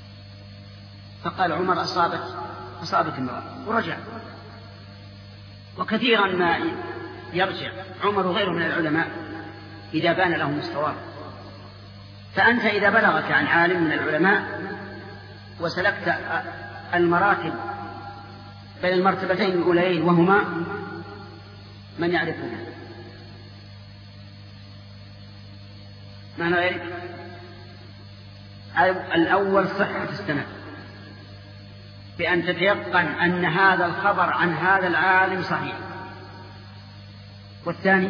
فقال عمر أصابت أصابت امرأة ورجع وكثيرا ما يرجع عمر وغيره من العلماء إذا بان لهم الصواب. فأنت إذا بلغك عن عالم من العلماء وسلكت المراتب بين المرتبتين الأوليين وهما من يعرفهما ما غيرك؟ الأول صحة السند بأن تتيقن أن هذا الخبر عن هذا العالم صحيح. والثاني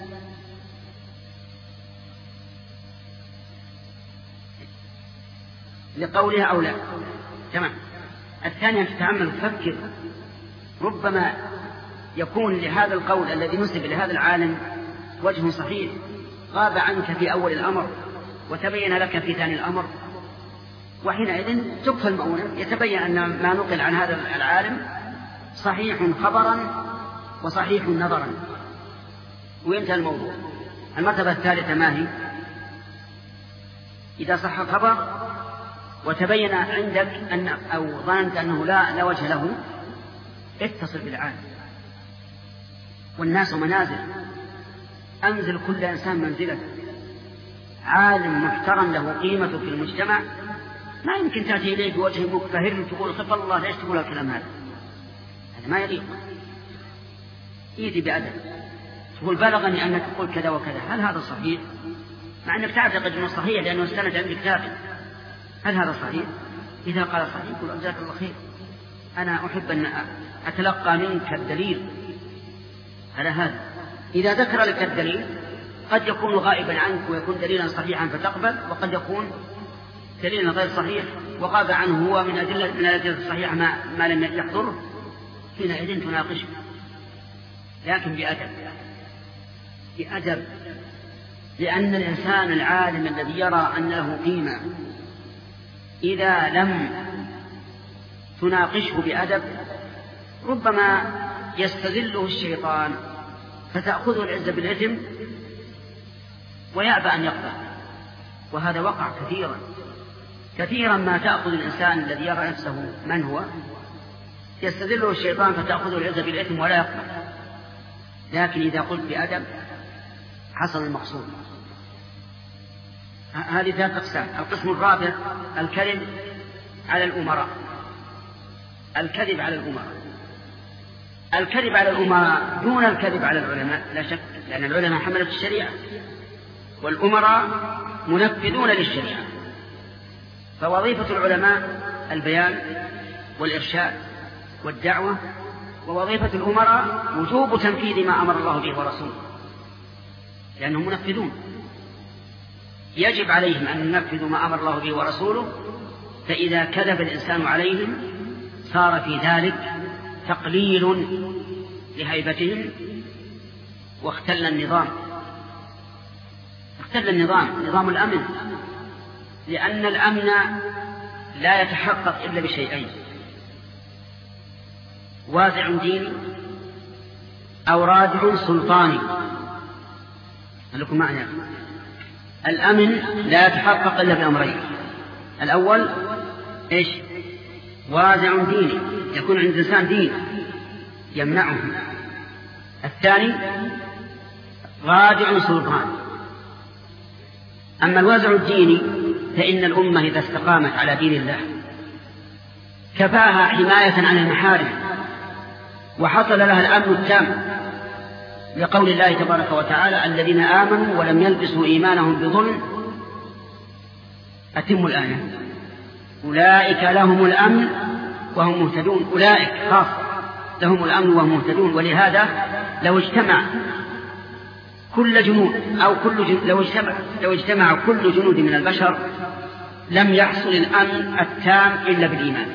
لقولها أو لا. تمام. الثاني أن تتعمل وتفكر، ربما يكون لهذا القول الذي نسب لهذا العالم وجه صحيح غاب عنك في أول الأمر وتبين لك في ثاني الأمر، وحينئذ تكفى المؤونة، يتبين أن ما نقل عن هذا العالم صحيح خبرا وصحيح نظرا وينتهي الموضوع. المرتبة الثالثة ما هي؟ إذا صح الخبر وتبين عندك أن أو ظننت أنه لا, لا وجه له، اتصل بالعالم. والناس منازل، أنزل كل إنسان منزلة. عالم محترم له قيمته في المجتمع ما يمكن تأتي إليه بوجه مكفهر وتقول خف الله ليش تقول الكلام هذا، هذا ما يليق. إيدي بأدب تقول بلغني أنك تقول كذا وكذا، هل هذا صحيح؟ مع أنك تعتقد أنه صحيح لأنه استند عندك ثابت، هل هذا صحيح؟ إذا قال صحيح قل جزاك الله خير، أنا أحب أن أتلقى منك الدليل على هذا. إذا ذكر لك الدليل قد يكون غائبا عنك ويكون دليلا صحيحا فتقبل، وقد يكون دليلا غير صحيح وغاب عنه هو من أدلة من الأدلة الصحيحة ما, ما لم يحضره، حينئذ تناقشه لكن بأدب بأدب لأن الإنسان العالم الذي يرى أن له قيمة إذا لم تناقشه بأدب ربما يستذله الشيطان فتأخذه العزة بالإثم ويأبى أن يقبل. وهذا وقع كثيرا كثيرا ما تأخذ الإنسان الذي يرى نفسه من هو يستذله الشيطان فتأخذه العزة بالإثم ولا يقبل. لكن إذا قلت بأدب حصل المقصود. هذه ثلاث أقسام. القسم الرابع الكذب على الأمراء. الكذب على الأمراء الكذب على الأمراء دون الكذب على العلماء لا شك، لأن العلماء حملة الشريعة والأمراء منفذون للشريعة. فوظيفة العلماء البيان والإرشاد والدعوة، ووظيفة الأمراء وجوب تنفيذ ما أمر الله به ورسوله، لأنهم منفذون يجب عليهم أن ينفذوا ما أمر الله به ورسوله. فإذا كذب الإنسان عليهم صار في ذلك تقليل لهيبتهم واختل النظام اختل النظام نظام الأمن، لأن الأمن لا يتحقق إلا بشيئين: وازع ديني أو رادع سلطاني. لكم معنى الأمن لا يتحقق إلا بأمرين: الأول إيش؟ وازع ديني، يكون عند الإنسان دين يمنعه. الثاني رادع سلطان. أما الوازع الديني فإن الأمة إذا استقامت على دين الله كفاها حماية عن المحارم وحصل لها الأمن التام، لقول الله تبارك وتعالى: الذين آمنوا ولم يلبسوا إيمانهم بظلم أتموا الآية أولئك لهم الأمن وهم مهتدون. أولئك خاص لهم الأمن وهم مهتدون. ولهذا لو اجتمع كل جنود أو كل جنود لو اجتمع لو اجتمع كل جنود من البشر لم يحصل الأمن التام إلا بالإيمان.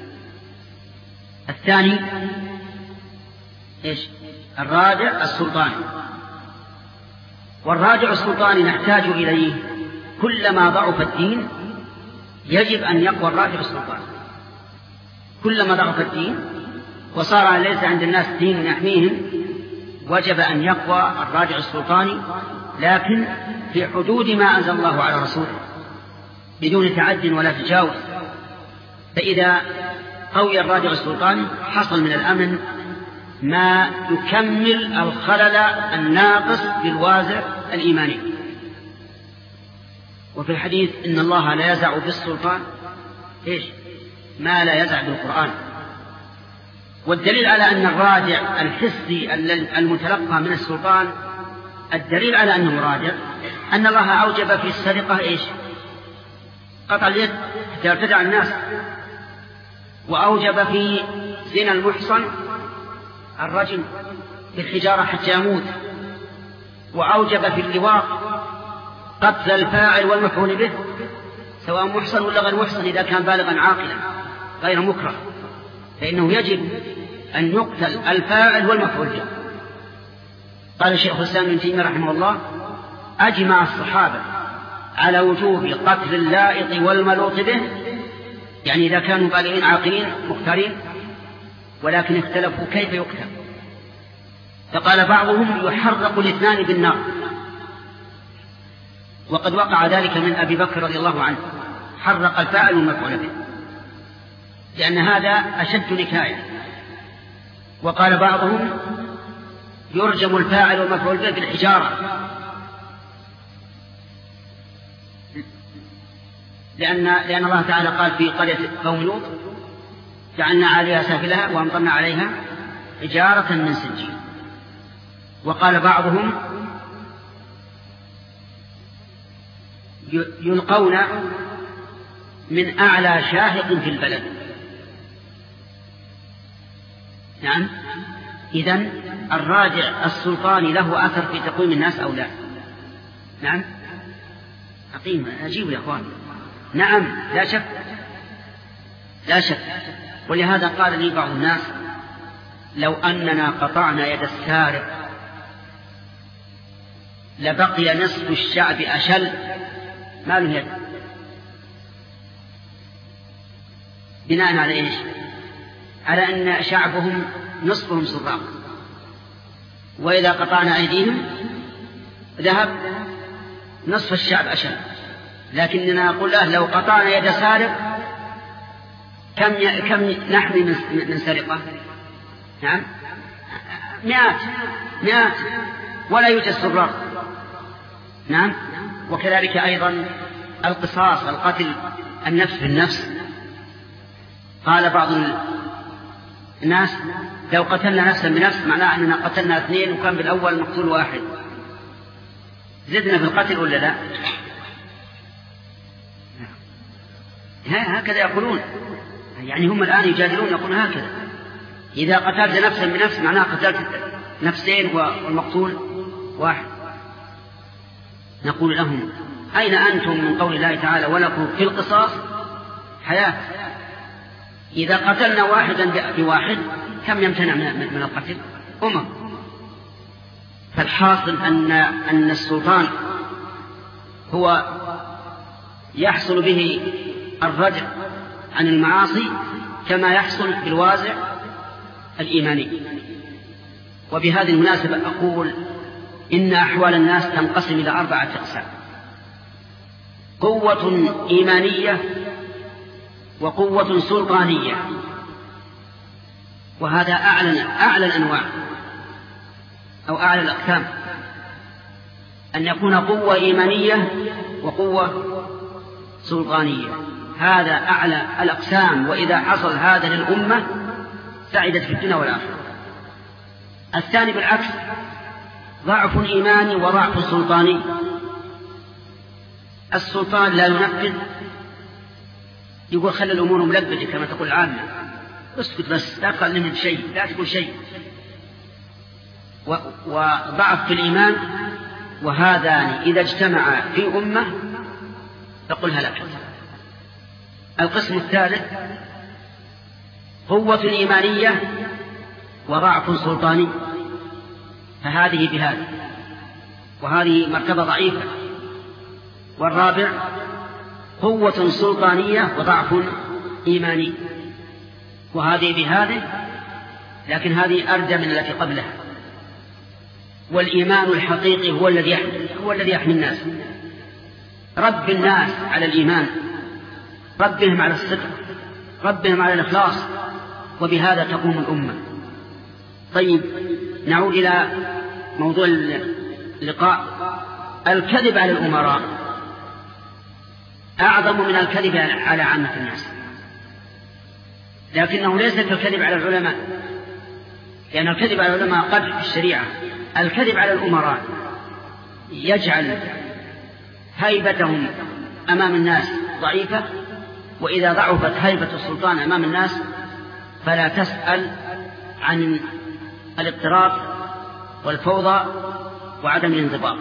الثاني إيش؟ الرادع السلطاني. والرادع السلطاني نحتاج إليه كلما ضعف الدين يجب أن يقوى الرادع السلطاني. كلما ضعف الدين وصار ليس عند الناس دين يحميهم وجب أن يقوى الرادع السلطاني، لكن في حدود ما أنزل الله على رسوله بدون تعد ولا تجاوز. فإذا قوي الرادع السلطاني حصل من الأمن ما يكمل الخلل الناقص بالوازع الإيماني. وفي الحديث إن الله لا يزع بالسلطان إيش ما لا يزع بالقرآن. والدليل على أن الراجع الحسي المتلقى من السلطان، الدليل على أنه راجع أن الله أوجب في السرقة إيش قطع اليد حتى يرتدع الناس، وأوجب في زنا المحصن الرجم بالحجارة حتى يموت، وأوجب في اللواط قتل الفاعل والمفعول به سواء محصن ولا غير محصن إذا كان بالغا عاقلا غير مكره، فإنه يجب أن يقتل الفاعل والمفعول به. قال الشيخ الإسلام ابن تيمية رحمه الله: أجمع الصحابة على وجوب قتل اللائط والملوط به، يعني إذا كانوا بالغين عاقلين مختارين، ولكن اختلفوا كيف يقتل. فقال بعضهم يحرق الاثنان بالنار، وقد وقع ذلك من أبي بكر رضي الله عنه، حرق الفاعل والمفعول به لأن هذا أشد نكاية. وقال بعضهم يرجم الفاعل والمفعول به بالحجارة، لأن, لأن الله تعالى قال في قرية قوم لوط: جعلنا عليها سافلها وأمطرنا عليها حجارة من سجيل. وقال بعضهم يلقون من أعلى شاهق في البلد. نعم، إذن الراجع السلطاني له أثر في تقويم الناس أو لا؟ نعم، أقيم أجيب يا أخوان. نعم، لا شك لا شك. ولهذا قال لي بعض الناس: لو أننا قطعنا يد السارق لبقي نصف الشعب أشل ما له يد. بناء على إيش؟ على أن شعبهم نصفهم سراق، وإذا قطعنا أيديهم ذهب نصف الشعب أشل. لكننا نقول له: لو قطعنا يد سارق كم ي... كم نحمي من... من سرقة؟ نعم، مئات مئات ولا يوجد سراق. نعم. وكذلك أيضا القصاص، القتل النفس بالنفس. قال بعض الناس: لو قتلنا نفسا بنفس معناه أننا قتلنا اثنين وكان بالأول مقتول واحد، زدنا في القتل ولا لا؟ هكذا يقولون، يعني هم الآن يجادلون يقولون هكذا: إذا قتلت نفسا بنفس معناه قتلت نفسين والمقتول واحد. نقول لهم: أين أنتم من قول الله تعالى: ولكم في القصاص حياة؟ إذا قتلنا واحدا بواحد كم يمتنع من القتل؟ أمم. فالحاصل أن أن السلطان هو يحصل به الردع عن المعاصي كما يحصل بالوازع الإيماني. وبهذه المناسبة أقول إن أحوال الناس تنقسم إلى أربعة أقسام: قوة إيمانية، وقوة سلطانية، وهذا أعلى أعلى الأنواع أو أعلى الأقسام، أن يكون قوة إيمانية وقوة سلطانية. هذا أعلى الأقسام، وإذا حصل هذا للأمة سعدت في الدنيا والآخرة. الثاني بالعكس: ضعف إيماني وضعف سلطاني. السلطان لا ينفذ، يقول خلي الأمور ملبجة كما تقول العامة، اسكت بس لا تكلمني شيء، لا تقول شيء. وضعف في الإيمان، وهذان إذا اجتمعا في أمة تقول هلكت. القسم الثالث: قوة إيمانية وضعف سلطاني، فهذه بهذه، وهذه مرتبة ضعيفة. والرابع: قوة سلطانية وضعف إيماني، وهذه بهذه، لكن هذه أرجى من التي قبلها. والإيمان الحقيقي هو الذي يحمي هو الذي يحمي الناس، رب الناس على الإيمان، ربهم على الصدق، ربهم على الإخلاص، وبهذا تقوم الأمة. طيب نعود إلى موضوع اللقاء. الكذب على الأمراء أعظم من الكذب على عامة الناس، لكنه ليس كالكذب على العلماء، لأن الكذب على العلماء قدح في الشريعة. الكذب على الأمراء يجعل هيبتهم أمام الناس ضعيفة، وإذا ضعفت هيبة السلطان أمام الناس فلا تسأل عن الاضطراب والفوضى وعدم الانضباط.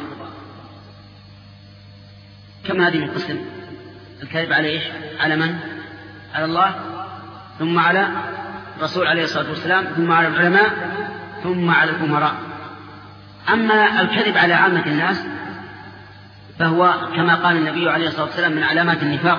كم هذه من قسم؟ الكذب على إيش؟ على من؟ على الله، ثم على الرسول عليه الصلاة والسلام، ثم على العلماء، ثم على الأمراء. أما الكذب على عامة الناس فهو كما قال النبي عليه الصلاة والسلام من علامات النفاق.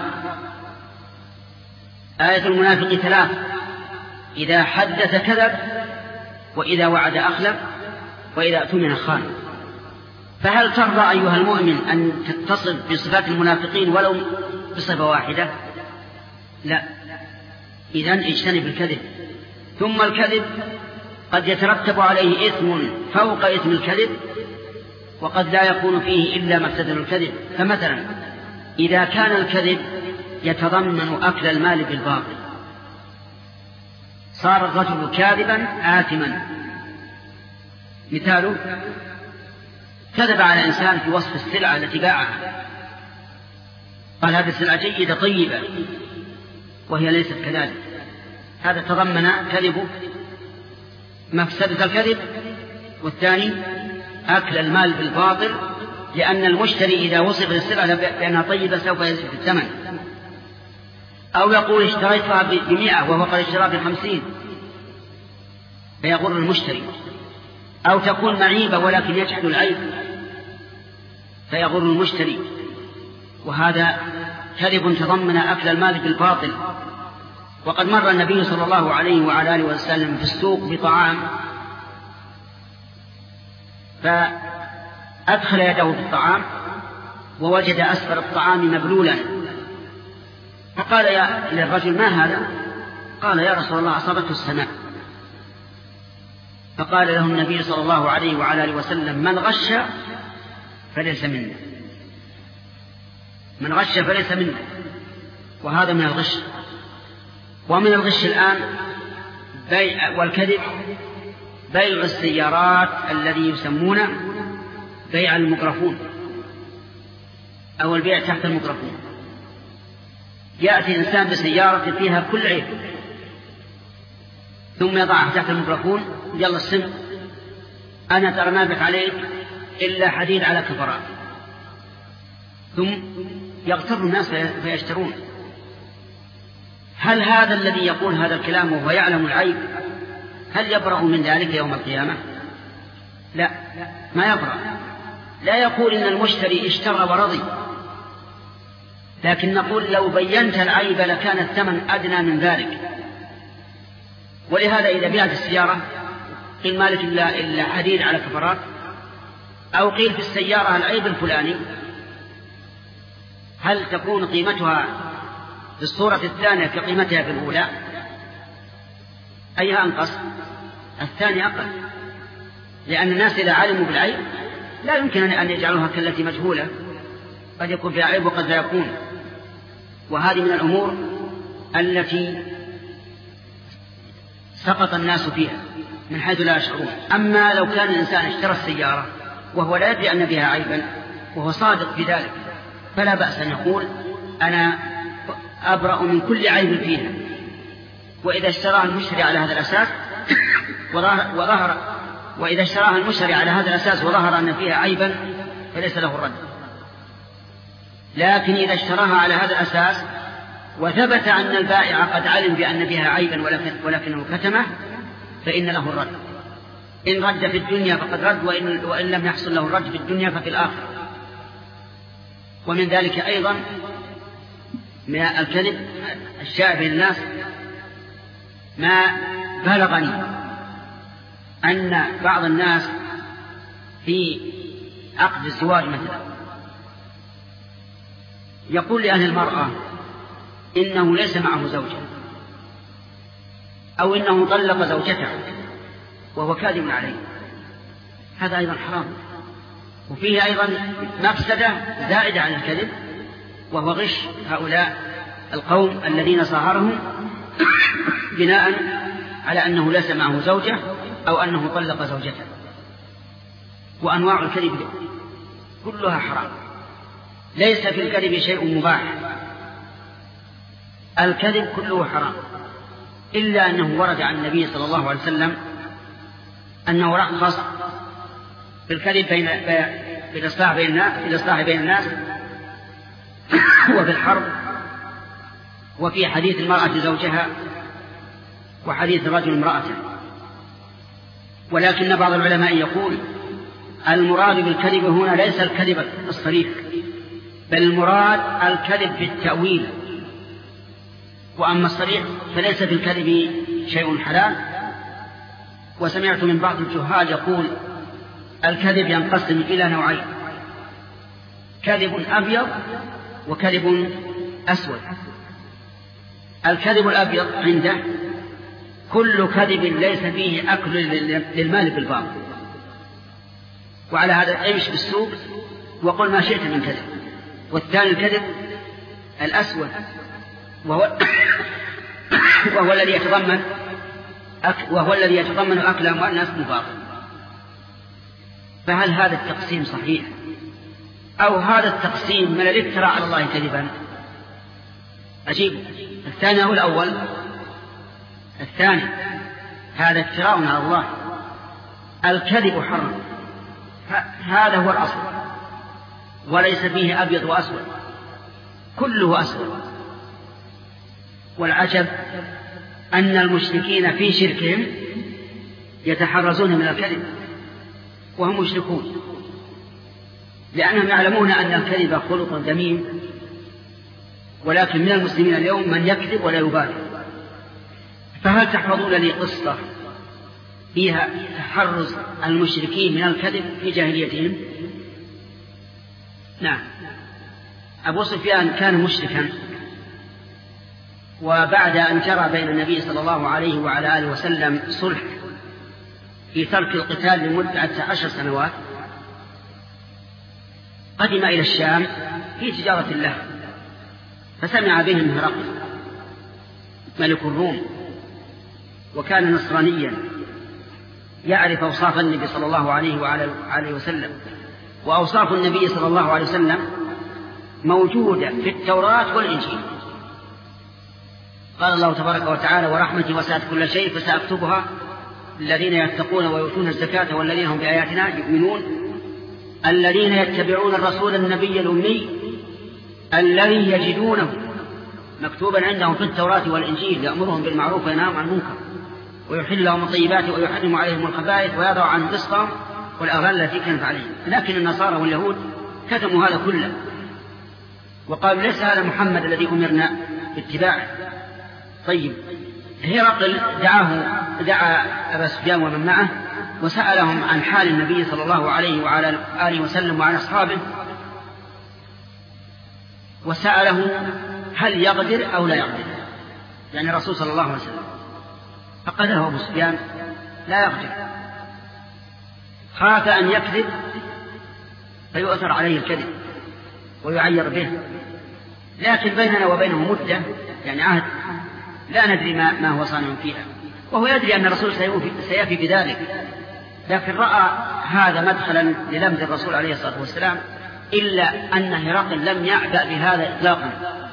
آية المنافق ثلاث: إذا حدث كذب، وإذا وعد أخلف، وإذا اؤتمن خان. فهل ترضى أيها المؤمن أن تتصف بصفات المنافقين ولو بصفة واحدة؟ لا. إذن اجتنب الكذب. ثم الكذب قد يترتب عليه إثم فوق إثم الكذب، وقد لا يكون فيه إلا مفسدة الكذب. فمثلا إذا كان الكذب يتضمن أكل المال بالباطل صار الرجل كاذبا آثما. مثاله: كذب على إنسان في وصف السلعة التي باعها، قال هذه السلعة جيدة طيبة وهي ليست كذلك. هذا تضمن كذبه مفسدة الكذب. والثاني أكل المال بالباطل، لأن المشتري إذا وصف السلعة بأنها طيبة سوف يزيد في الثمن، أو يقول اشتريتها بمئة وهو قد اشتراها بخمسين فيغر المشتري، أو تكون معيبة ولكن يجحد العيب فيغر المشتري. وهذا كذب تضمن أكل المال بالباطل. وقد مر النبي صلى الله عليه وعلى آله وسلم في السوق بطعام، فأدخل يده في الطعام ووجد أسفل الطعام مبلولا، فقال يا للرجل: ما هذا؟ قال: يا رسول الله أصابته السماء. فقال له النبي صلى الله عليه وعلى آله وسلم: من غش فليس منا، من غش فليس منا. وهذا من الغش. ومن الغش الآن بيع والكذب بيع السيارات الذي يسمونه بيع الميكروفون أو البيع تحت الميكروفون. يأتي إنسان بسيارة فيها كل عيب ثم يضعها تحت الميكروفون: يلا السم، أنا ترى ما بك عليك إلا حديد على كفرات. ثم يغتر الناس فيشترون. هل هذا الذي يقول هذا الكلام وهو يعلم العيب هل يبرأ من ذلك يوم القيامة؟ لا، ما يبرأ. لا يقول إن المشتري اشترى ورضي، لكن نقول لو بينت العيب لكان الثمن أدنى من ذلك. ولهذا إذا بعت السيارة قيل مالك إلا, إلا حديد على كفرات، أو قيل في السيارة العيب الفلاني، هل تكون قيمتها في الصورة الثانية كقيمتها في الأولى؟ أيها أنقص؟ الثاني أقل، لأن الناس إذا علموا بالعيب لا يمكن أن يجعلوها كالتي مجهولة، قد يكون فيها عيب وقد لا يكون. وهذه من الأمور التي سقط الناس فيها من حيث لا يشعرون. أما لو كان الإنسان اشترى السيارة وهو لا يدري أن بها عيبا وهو صادق في ذلك فلا بأس أن يقول: أنا أبرأ من كل عيب فيها. وإذا اشتراها المشتري على هذا الأساس وظهر وإذا اشتراها المشتري على هذا الأساس وظهر أن فيها عيبا فليس له الرد. لكن إذا اشتراها على هذا الأساس وثبت أن البائع قد علم بأن بها عيبا ولكن ولكنه كتمه فإن له الرد. إن رد في الدنيا فقد رد، وإن, وإن لم يحصل له الرد في الدنيا ففي الآخرة. ومن ذلك أيضا من الكذب الشائع بين الناس ما بلغني أن بعض الناس في عقد الزواج مثلا يقول لأهل المرأة إنه ليس معه زوجة، أو إنه طلق زوجته وهو كاذب عليه، هذا أيضا حرام. وفيه أيضا مفسدة زائدة عن الكذب، وهو غش هؤلاء القوم الذين صاهرهم بناء على أنه ليس معه زوجة أو أنه طلق زوجته. وأنواع الكذب كلها حرام، ليس في الكذب شيء مباح، الكذب كله حرام، إلا أنه ورد عن النبي صلى الله عليه وسلم أنه رخص في الكذب بين في الإصلاح بين الناس في الإصلاح بين الناس وفي الحرب، وفي حديث المرأة زوجها وحديث الرجل امرأته. ولكن بعض العلماء يقول المراد بالكذب هنا ليس الكذب الصريح، بل المراد الكذب بالتأويل، وأما الصريح فليس في الكذب شيء حلال. وسمعت من بعض الجهال يقول الكذب ينقسم إلى نوعين: كذب أبيض وكذب أسود. الكذب الأبيض عنده كل كذب ليس فيه أكل للمال بالباطل، وعلى هذا امش بالسوق وقل ما شئت من كذب. والثاني الكذب الأسود، وهو, وهو الذي يتضمن أك وهو الذي يتضمن أكل أموال الناس بالباطل. فهل هذا التقسيم صحيح، أو هذا التقسيم من الافتراء على الله كذبا؟ أجيب الثاني أو الأول؟ الثاني، هذا افتراء على الله، الكذب حرام، هذا هو الأصل، وليس فيه أبيض وأسود، كله أسود. والعجب أن المشركين في شركهم يتحرزون من الكذب وهم مشركون، لأنهم يعلمون أن الكذب خلق ذميم. ولكن من المسلمين اليوم من يكذب ولا يبالي. فهل تحفظون لي قصة فيها تحرز المشركين من الكذب في جاهليتهم؟ نعم، أبو سفيان كان مشركا، وبعد أن جرى بين النبي صلى الله عليه وعلى آله وسلم صلح في ترك القتال لمدة عشر سنوات، قدم إلى الشام في تجارة له، فسمع بهم هرقل ملك الروم، وكان نصرانيا يعرف أوصاف النبي صلى الله عليه وعلى آله وسلم، وأوصاف النبي صلى الله عليه وسلم موجودة في التوراة والإنجيل. قال الله تبارك وتعالى: ورحمتي وسعت كل شيء فسأكتبها الذين يتقون ويؤتون الزكاة والذين هم بآياتنا يؤمنون الذين يتبعون الرسول النبي الأمي الذي يجدونه مكتوبا عندهم في التوراة والإنجيل يأمرهم بالمعروف وينهاهم عن المنكر ويحل لهم الطيبات ويحرم عليهم الخبائث ويضع عنهم رزقهم والأغلال التي كانت عليهم. لكن النصارى واليهود كتموا هذا كله وقالوا: ليس هذا محمد الذي أمرنا باتباعه. طيب، هرقل دعاه دعا أبا سفيان ومن معه وسألهم عن حال النبي صلى الله عليه وعلى آله وسلم وعن أصحابه، وسأله هل يقدر أو لا يقدر، يعني الرسول صلى الله عليه وسلم. فقال له أبو سفيان: لا يقدر، خاف أن يكذب فيؤثر عليه الكذب ويعير به، لكن بيننا وبينه مدة، يعني عهد، لا ندري ما, ما هو صانع فيها، وهو يدري أن الرسول سيفي بذلك، لكن رأى هذا مدخلا للمز الرسول عليه الصلاة والسلام، إلا أن هرقل لم يعبأ بهذا إطلاقا،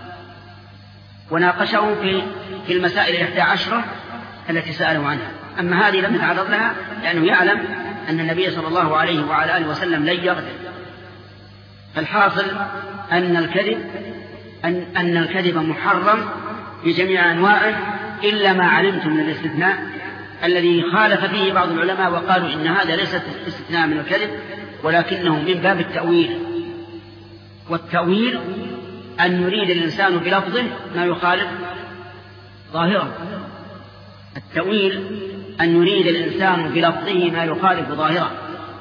وناقشه في في المسائل الإحدى عشرة التي سأله عنها. أما هذه لم يتعرض لها، لأنه يعلم أن النبي صلى الله عليه وعلى آله وسلم لن يقدر. فالحاصل أن الكذب أن, أن الكذب محرم بجميع أنواعه، إلا ما علمتم من الاستثناء الذي خالف فيه بعض العلماء وقالوا إن هذا ليس استثناء من الكذب ولكنه من باب التأويل. والتأويل أن يريد الإنسان بلفظه ما يخالف ظاهره. التأويل أن يريد الإنسان بلفظه ما يخالف ظاهره.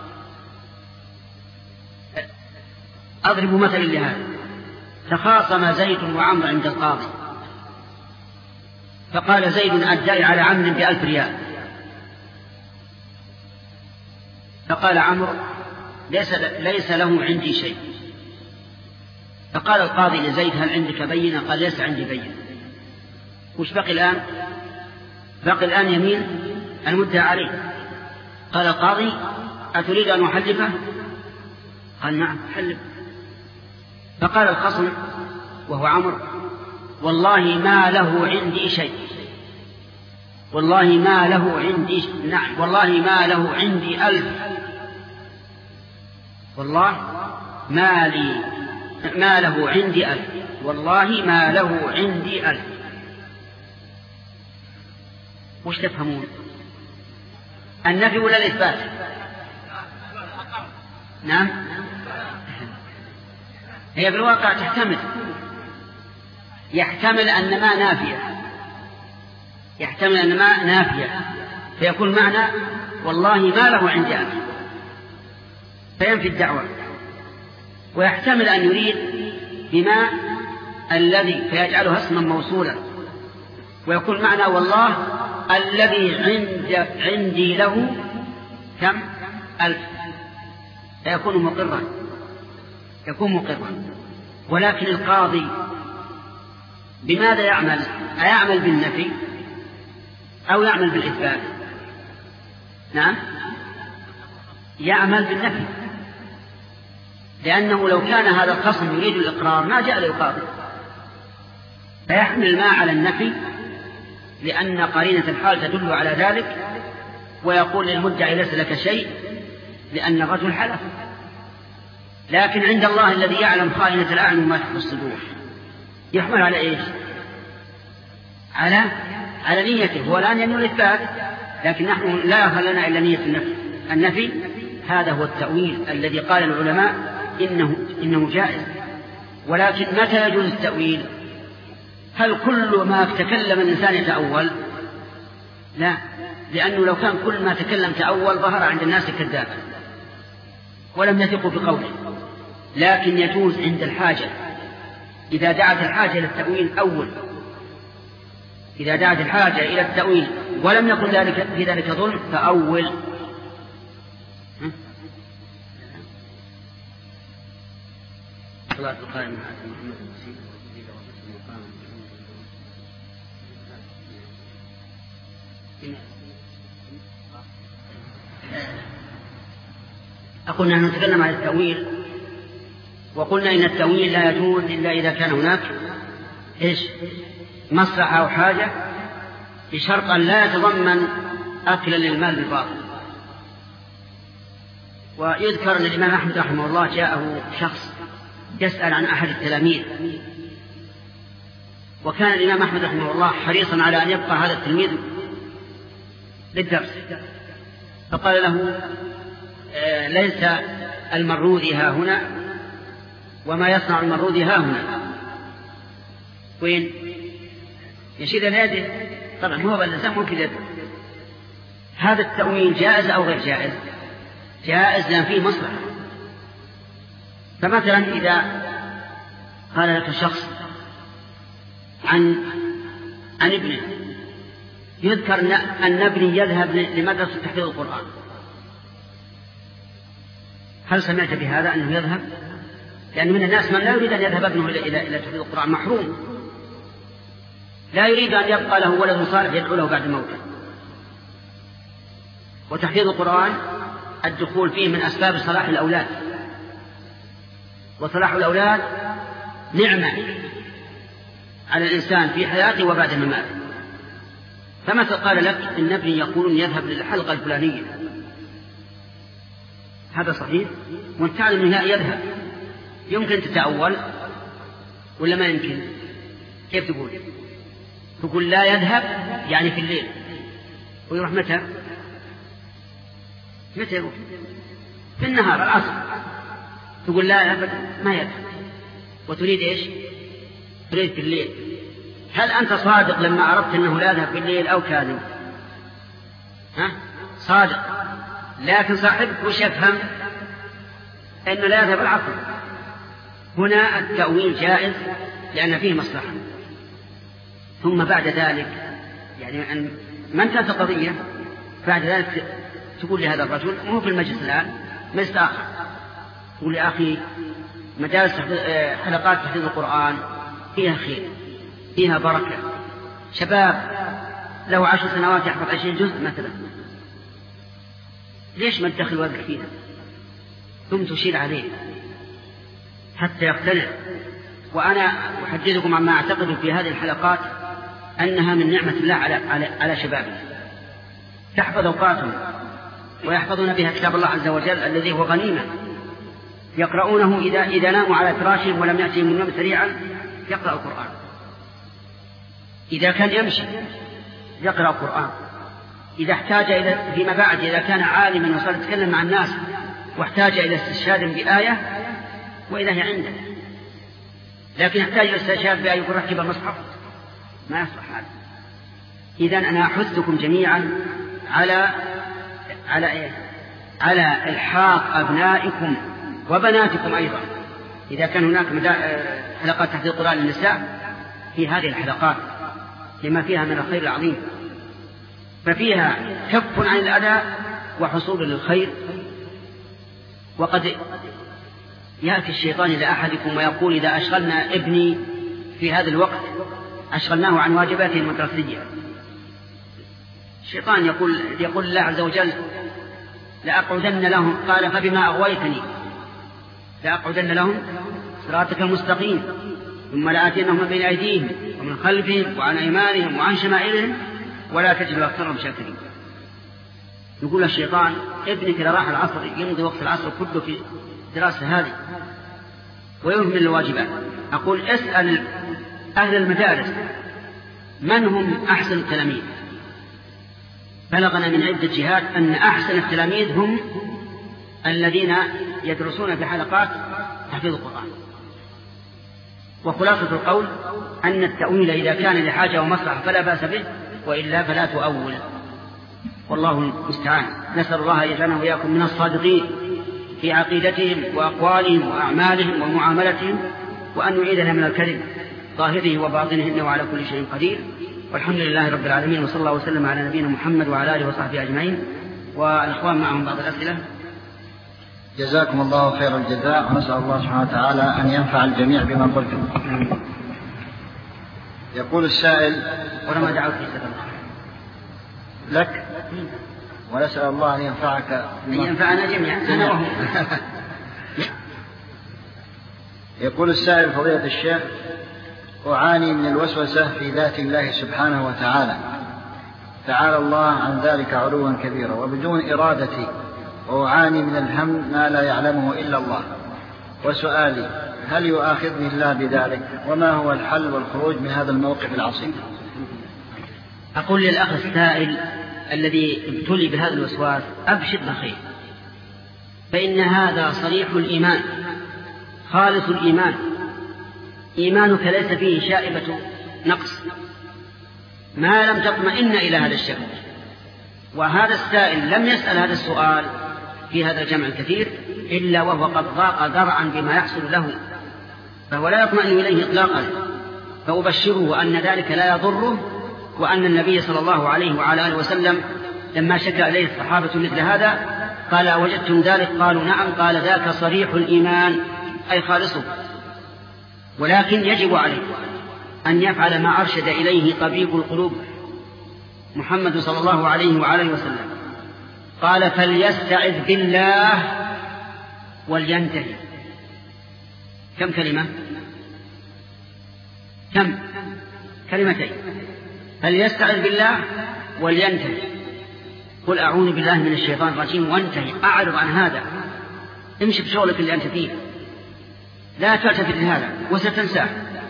أضرب مثل لهذا: تخاصم زيد وعمر عند القاضي، فقال زيد: أدعي على عمرو بألف ريال، فقال عمرو ليس, ليس له عندي شيء. فقال القاضي لزيد هل عندك بينة؟ قال ليس عندي بينة. وش بقي الآن؟ بقي الآن يمين المدعى عليه. قال القاضي أتريد أن أحلفه؟ قال نعم حلف. فقال الخصم وهو عمرو والله ما له عندي شيء، والله ما له عندي نعم والله ما له عندي ألف، والله ما لي ما له عندي ألف، والله ما له عندي ألف. وش تفهمون؟ النفي ولا الإثبات؟ نعم هي بالواقع تحتمل، يحتمل أن ما نافية، يحتمل أن ما نافية فيكون معنى والله ما له عندي ألف فينفي الدعوة، ويحتمل أن يريد بما الذي فيجعلها اسما موصولا ويكون معنى والله الذي عند عندي له كم ألف فيكون مقرا يكون مقرا. ولكن القاضي بماذا يعمل؟ أيعمل بالنفي أو يعمل بالإثبات؟ نعم يعمل بالنفي، لأنه لو كان هذا الخصم يريد الإقرار ما جاء للقاضي، فيحمل ما على النفي لأن قرينة الحال تدل على ذلك، ويقول للمدعي ليس لك شيء لأن الرجل حلف. لكن عند الله الذي يعلم خائنة الأعين وما تخفي الصدور يحمل على إيش؟ على على نيته. هو الآن ينوي الإثبات لكن نحن لا يظهر لنا إلا نية النفي. النفي هذا هو التأويل الذي قال العلماء إنه إنه جائز. ولكن متى يجوز التأويل؟ هل كل ما تكلم الإنسان يتأول؟ لا، لأنه لو كان كل ما تكلم تأول ظهر عند الناس كذابا ولم يثقوا بقوله. لكن يجوز عند الحاجة، إذا دعت الحاجة إلى التأويل أول، إذا دعت الحاجة إلى التأويل ولم يكن ذلك في ذلك ظلم فأول. صلاة القائم أقول نحن نتكلم عن التأويل وقلنا إن التأويل لا يجوز إلا إذا كان هناك إيش؟ مصلحة أو حاجة، بشرط أن لا يتضمن أكلا للمال بالباطل. ويذكر أن الإمام أحمد رحمه الله جاءه شخص يسأل عن أحد التلاميذ، وكان الإمام أحمد رحمه الله حريصا على أن يبقى هذا التلميذ للدرس، فقال له آه ليس المروذي ها هنا وما يصنع المروذي ها هنا. وين؟ يشير إلى يده. طبعا هو بالإنسان ممكن يده. هذا التأويل جائز أو غير جائز؟ جائز لأن فيه مصلحة. فمثلا إذا قال لك شخص عن عن ابنه، يذكر أن ابني يذهب لمدرسة تحفيظ القرآن، هل سمعت بهذا أنه يذهب؟ لأن من الناس من لا يريد أن يذهب ابنه إلى إلى تحفيظ القرآن، محروم، لا يريد أن يبقى له ولد صالح يدعو له بعد موته. وتحفيظ القرآن الدخول فيه من أسباب صلاح الأولاد، وصلاح الأولاد نعمة على الإنسان في حياته وبعد مماته. فمثل قال لك إن ابني يقول يذهب للحلقة الفلانية، هذا صحيح؟ وانت تعلم أنه يذهب، يمكن تتأول ولا ما يمكن؟ كيف تقول؟ تقول لا يذهب يعني في الليل، ويروح متى؟ متى يروح؟ في النهار العصر. تقول لا يذهب ما يذهب، وتريد إيش؟ تريد في الليل. هل أنت صادق لما أردت أنه لا يذهب في الليل أو كاذب؟ ها؟ صادق، لكن صاحبك وش يفهم؟ أنه لا يذهب العصر. هنا التأويل جائز لأن فيه مصلحة. ثم بعد ذلك يعني أن ما انتهت القضية، بعد ذلك تقول لهذا الرجل مو في المجلس الآن مجلس آخر، تقول لي أخي مجالس حلقات تحفيظ القرآن فيها خير فيها بركة، شباب له عشر سنوات يحفظ عشرين جزء مثلا، ليش ما تدخل ولدك فيها؟ ثم تشير عليه حتى يقتنع. وأنا أحدثكم عما أعتقد في هذه الحلقات أنها من نعمة الله على, على, على شبابه، تحفظ أوقاتهم ويحفظون بها كتاب الله عز وجل الذي هو غنيمة، يقرؤونه إذا, إذا ناموا على فراشهم ولم يأتهم النوم سريعا يقرأ القرآن، إذا كان يمشي يقرأ القرآن، إذا احتاج إلى فيما بعد إذا كان عالما وصار يتكلم مع الناس واحتاج إلى استشهاد بآية وإذا هي عنده، لكن يحتاج إلى استشهاد بآية يقول ركب المصحف ما يصلح هذا. إذن أنا أحثكم جميعا على على إيه؟ على إلحاق أبنائكم وبناتكم أيضا، إذا كان هناك حلقات تحفيظ القرآن للنساء في هذه الحلقات لما فيها من الخير العظيم، ففيها كف عن الأذى وحصول للخير. وقد يأتي الشيطان إلى أحدكم ويقول إذا أشغلنا ابني في هذا الوقت أشغلناه عن واجباته المدرسية، الشيطان يقول يقول الله عز وجل لأقعدن لهم، قال فبما أغويتني لأقعدن لهم صراطك المستقيم ثم لآتينهم من بين أيديهم ومن خلفهم وعن أيمانهم وعن شمائلهم ولا تجد أكثرهم شاكرين. يقول الشيطان ابنك إذا راح العصر يمضي وقت العصر كله في دراسة هذه ويهمل الواجبات. أقول اسأل أهل المدارس من هم أحسن التلاميذ، بلغنا من عدة جهات أن أحسن التلاميذ هم الذين يدرسون بحلقات تحفيظ القرآن. وخلاصة القول أن التأويل إذا كان لحاجة ومصلحة فلا بأس به، وإلا فلا تؤول، والله المستعان. نسأل الله يجعلنا وإياكم من الصادقين في عقيدتهم وأقوالهم وأعمالهم ومعاملتهم، وأن يعيدنا من الكذب ظاهره وباطنه إنه على كل شيء قدير. والحمد لله رب العالمين، وصلى الله وسلم على نبينا محمد وعلى آله وصحبه أجمعين. والإخوان معهم بعض الأسئلة. جزاكم الله خير الجزاء، ونسأل الله سبحانه وتعالى أن ينفع الجميع بما قلتم. يقول السائل ولما دعوت في سبب لك ونسأل الله أن ينفعك أن ينفعنا جميعا أنا وهم. يقول السائل فضيلة الشيخ أعاني من الوسوسة في ذات الله سبحانه وتعالى، تعالى الله عن ذلك علوا كبيرا وبدون إرادتي، وأعاني من الهم ما لا يعلمه إلا الله. وسؤالي هل يؤاخذني الله بذلك، وما هو الحل والخروج من هذا الموقف العصيب؟ أقول للأخ السائل الذي ابتلي بهذا الوسواس أبشر بخير، فإن هذا صريح الإيمان خالص الإيمان، إيمانك ليس فيه شائبة نقص ما لم تطمئن إلى هذا الشك. وهذا السائل لم يسأل هذا السؤال في هذا الجمع الكثير إلا وهو قد ضاق ذرعا بما يحصل له، فهو لا يطمئن إليه إطلاقا. فأبشره أن ذلك لا يضره، وأن النبي صلى الله عليه وعلى آله وسلم لما شكى إليه الصحابة مثل هذا قال وجدتم ذلك؟ قالوا نعم. قال ذاك صريح الإيمان أي خالصه، ولكن يجب عليه أن يفعل ما أرشد إليه طبيب القلوب محمد صلى الله عليه وعلى آله وسلم. قال فليستعذ بالله ولينتهي. كم كلمة؟ كم كلمتين. فليستعذ بالله ولينتهي. قل أعوذ بالله من الشيطان الرجيم وانتهي، أعرض عن هذا، امشي بشغلك اللي أنت فيه، لا تلتفت لهذا وستنساه.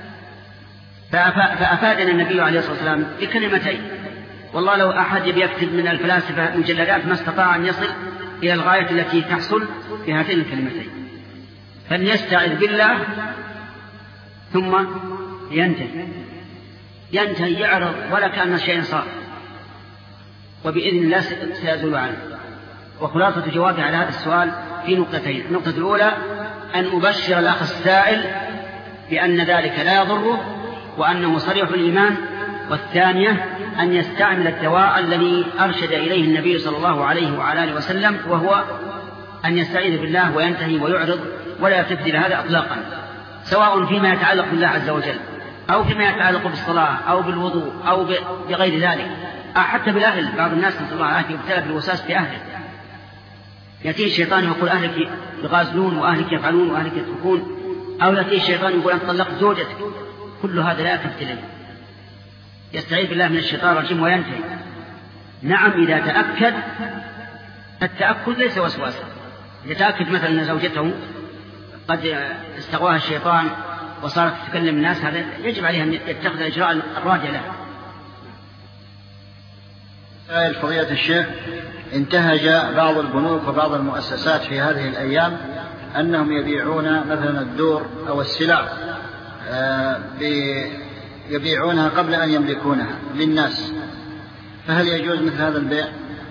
فأفادنا النبي عليه الصلاة والسلام بكلمتين، والله لو أحد يكتب من الفلاسفة مجلدات ما استطاع أن يصل إلى الغاية التي تحصل بهاتين الكلمتين. فليستعذ بالله ثم ينتهي، ينتهي يعرض ولا كأن شيء صار، وبإذن الله سيزول عنه. وخلاصة جوابي على هذا السؤال في نقطتين. النقطة الأولى أن أبشر الأخ السائل بأن ذلك لا يضره، وأنه صريح الإيمان والثانية أن يستعمل الدواء الذي أرشد إليه النبي صلى الله عليه وعلى آله وسلم، وهو أن يستعيذ بالله وينتهي ويعرض ولا يلتفت هذا إطلاقا، سواء فيما يتعلق بالله عز وجل أو فيما يتعلق بالصلاة أو بالوضوء أو بغير ذلك، أو حتى بالأهل. بعض الناس نسأل الله العافية يبتلى بالوسواس في أهله، يأتيه الشيطان يقول أهلك يغازلون وأهلك يفعلون وأهلك يتركون، أو يأتيه الشيطان يقول أنت طلقت زوجتك. كل هذا لا يلتفت إليه، يستعيذ بالله من الشيطان الرجيم وينتهي. نعم إذا تأكد، التأكد ليس وسواسا، إذا تأكد مثلا أن زوجته قد استغواها الشيطان وصارت تتكلم الناس، هذا يجب عليه أن يتخذ الإجراء الراجع له. سائل فضيلة الشيخ، انتهج بعض البنوك وبعض المؤسسات في هذه الأيام أنهم يبيعون مثلا الدور أو السلع يبيعونها قبل أن يملكونها للناس، فهل يجوز مثل هذا البيع؟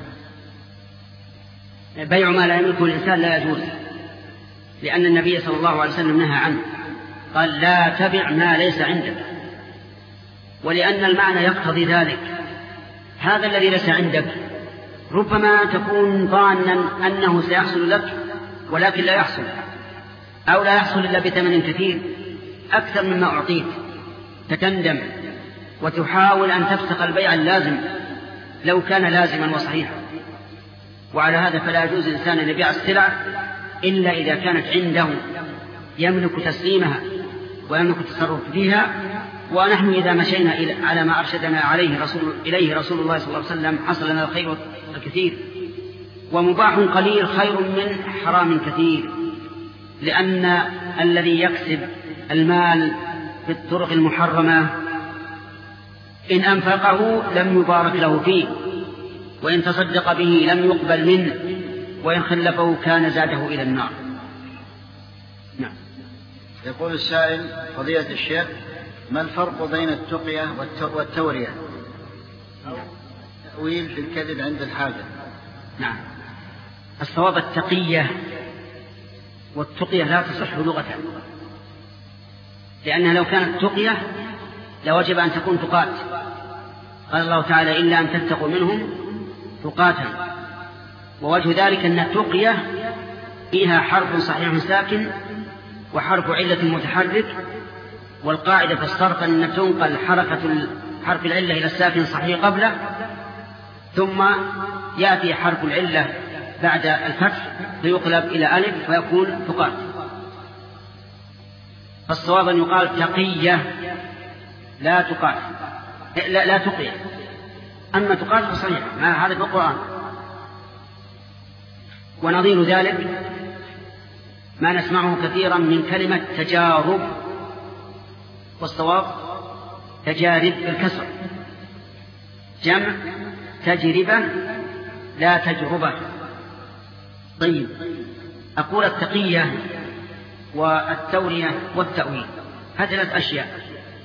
بيع ما لا يملكه الإنسان لا يجوز، لأن النبي صلى الله عليه وسلم نهى عنه، قال لا تبع ما ليس عندك، ولأن المعنى يقتضي ذلك. هذا الذي ليس عندك ربما تكون ظانا أنه سيحصل لك ولكن لا يحصل، أو لا يحصل إلا بثمن كثير أكثر مما أعطيت، فتندم وتحاول أن تفسخ البيع اللازم لو كان لازما وصحيحا. وعلى هذا فلا يجوز الإنسان أن يبيع السلع إلا إذا كانت عنده يملك تسليمها ويملك التصرف فيها. ونحن إذا مشينا على ما أرشدنا عليه رسول إليه رسول الله صلى الله عليه وسلم حصل لنا الخير الكثير، ومباح قليل خير من حرام كثير، لأن الذي يكسب المال بالطرق المحرمة إن أنفقه لم يبارك له فيه، وإن تصدق به لم يقبل منه، وإن خلفه كان زاده إلى النار. نعم. يقول السائل فضيلة الشيخ، ما الفرق بين التقية والتورية أو تأويل في الكذب عند الحاجة؟ نعم، الصواب التقية، والتقية لا تصح لغة، لأنها لو كانت تقية لوجب أن تكون تقات. قال الله تعالى إلا أن تتقوا منهم تقاتا، ووجه ذلك أن التقية فيها حرف صحيح ساكن وحرف علة متحرك، والقاعدة في الصرف أن تنقل حركة حرف العلة إلى الساكن صحيح قبله، ثم يأتي حرف العلة بعد الفتح فيقلب إلى ألف ويكون تقات. فالصواب أن يقال تقية لا تقات، لا, لا تقية. أما تقات فصحيح، ما هذا في القرآن. ونظير ذلك ما نسمعه كثيرا من كلمة تجارب، والصواب تجارب بالكسر، جمع تجربة لا تجربة. طيب، أقول التقية والتورية والتأويل هذه ثلاث أشياء.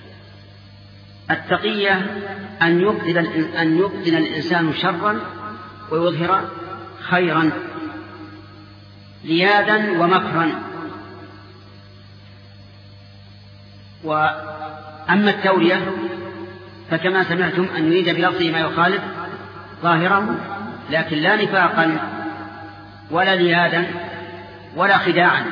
التقية أن يبطل أن يبطل الإنسان شرا ويظهر خيرا، ليادا ومكرا. وأما التورية فكما سمعتم أن يريد بلفظه ما يخالف ظاهره، لكن لا نفاقا ولا ليادا ولا خداعا.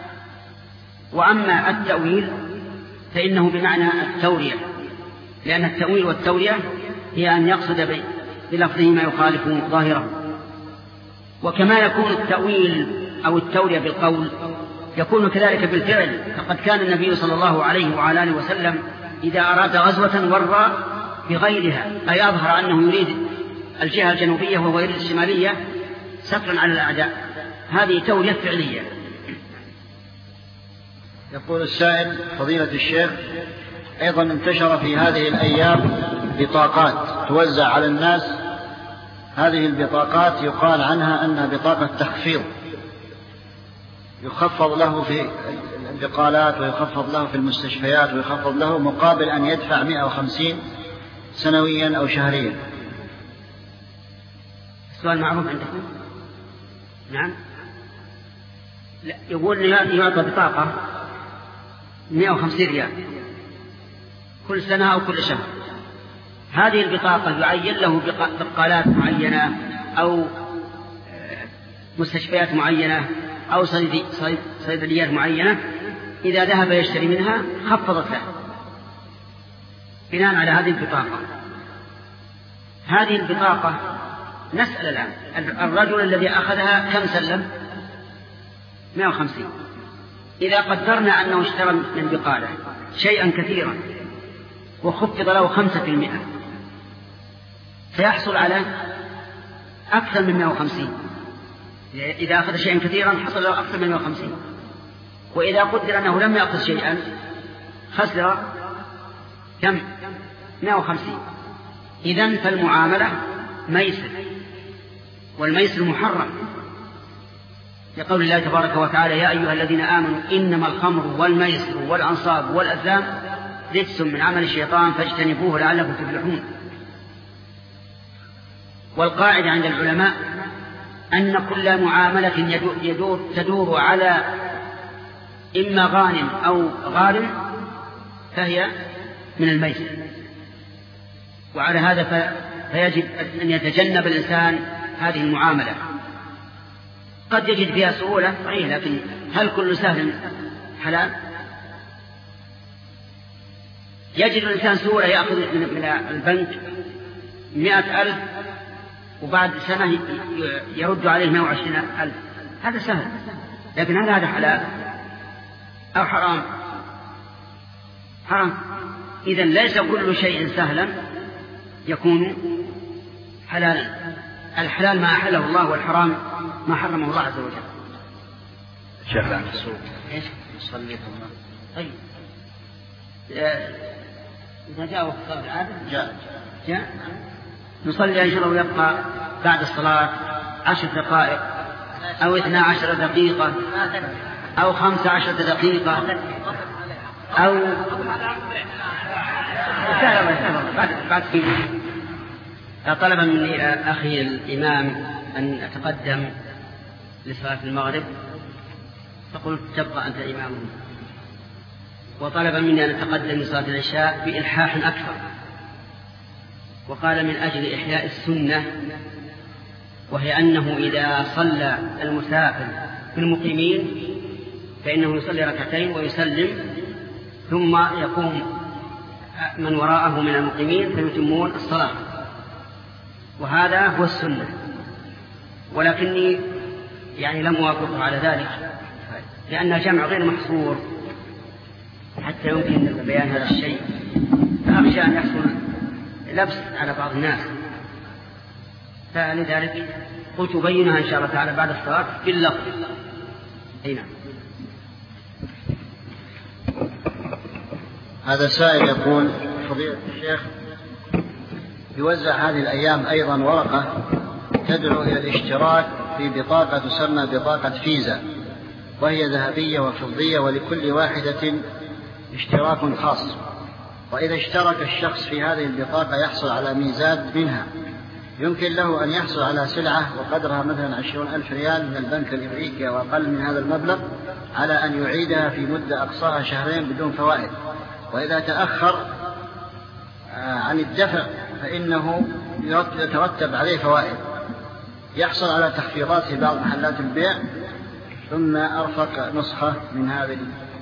وأما التأويل فإنه بمعنى التورية، لأن التأويل والتورية هي أن يقصد بلفظه ما يخالف ظاهره. وكما يكون التأويل أو التورية بالقول يكون كذلك بالفعل، فقد كان النبي صلى الله عليه وعلى آله وسلم إذا أراد غزوة ورى بغيرها، أي أظهر أنه يريد الجهة الجنوبية وهو يريد الشمالية سترا على الأعداء. هذه تورية فعلية. يقول السائل فضيلة الشيخ، أيضا انتشر في هذه الأيام بطاقات توزع على الناس، هذه البطاقات يقال عنها أنها بطاقة تخفيض، يخفض له في البقالات ويخفض له في المستشفيات ويخفض له مقابل أن يدفع مئة وخمسين سنويا أو شهريا. السؤال معروف عندكم؟ نعم. لا، يقول يعطى بطاقة مئة وخمسين ريال كل سنة أو كل شهر، هذه البطاقة يعين له بقالات معينة أو مستشفيات معينة أو صيدليات معينة، إذا ذهب يشتري منها خفضت له بناء على هذه البطاقة. هذه البطاقة نسأل الآن الرجل الذي أخذها كم سلم؟ مئة وخمسين. إذا قدرنا أنه اشترى من بقالة شيئا كثيرا وخفض له خمسة في المئة سيحصل على أكثر من مئة وخمسين. إذا أخذ شيئا كثيرا حصل له أكثر من مئة وخمسين، وإذا قدر أنه لم يأخذ شيئا خسر كم؟ مئة وخمسين. إذن فالمعاملة ميسر، والميسر محرم لقول الله تبارك وتعالى: يا أيها الذين آمنوا إنما الخمر والميسر والأنصاب والأزلام رجس من عمل الشيطان فاجتنبوه لعلكم تفلحون. والقاعدة عند العلماء أن كل معاملة يدور تدور على إما غانم أو غارم فهي من الميسر، وعلى هذا فيجب أن يتجنب الإنسان هذه المعاملة. قد يجد فيها سهولة صحيح، لكن هل كل سهل حلال؟ يجد الإنسان سهولة يأخذ من البنك مئة ألف وبعد سنة يرد عليه مئة وعشرين ألف، هذا سهل. لكن هل هذا حلال أو حرام؟ حرام. إذن ليس كل شيء سهلا يكون حلالا. الحلال ما أحله الله، والحرام ما حرمه الله عز وجل. شيخ عن السوق ايش نصلي ثم طيب إذا جاء وقت الصلاة العادة جاء جاء نصلي إن شاء الله، ويبقى بعد الصلاة عشر دقائق أو اثنا عشر دقيقة أو خمسة عشر دقيقة أو بعد بعد في طلب مني أخي الإمام أن أتقدم لصلاة المغرب، فقلت تبقى أنت إمامه، وطلب مني أن أتقدم لصلاة العشاء بإلحاح أكثر، وقال من أجل إحياء السنة، وهي أنه إذا صلى المسافر بالمقيمين فإنه يصلي ركعتين ويسلم، ثم يقوم من وراءه من المقيمين فيتمون الصلاة، وهذا هو السنة. ولكني يعني لم أوافقه على ذلك، لأن الجمع غير محصور حتى يمكن بيان هذا الشيء، فأخشى أن يحصل لبس على بعض الناس، فلذلك قلت بينها إن شاء الله تعالى بعد الصلاة باللفظ. هنا هذا سائل يقول: فضيلة الشيخ، يوزع هذه الأيام أيضا ورقة تدعو إلى الاشتراك في بطاقة تسمى بطاقة فيزا، وهي ذهبية وفضية، ولكل واحدة اشتراك خاص، وإذا اشترك الشخص في هذه البطاقة يحصل على ميزات منها، يمكن له أن يحصل على سلعة وقدرها مثلا عشرون ألف ريال من البنك الأمريكي أو أقل من هذا المبلغ، على أن يعيدها في مدة أقصاها شهرين بدون فوائد، وإذا تأخر عن الدفع فإنه يترتب عليه فوائد، يحصل على تخفيضات في بعض محلات البيع، ثم أرفق نسخة من هذه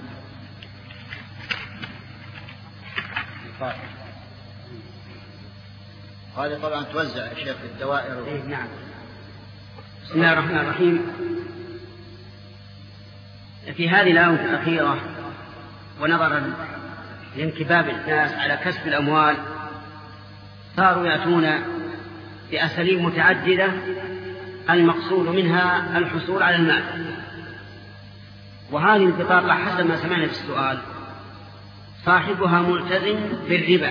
هذه طبعا توزع يا شيخ في الدوائر. إيه نعم. بسم الله الرحمن الرحيم. في هذه الآونة الأخيرة ونظرا لانكباب الناس على كسب الأموال صاروا يأتون بأساليب متعددة المقصود منها الحصول على المال، وهذه البطاقة حسب ما سمعنا في السؤال صاحبها ملتزم بالربا،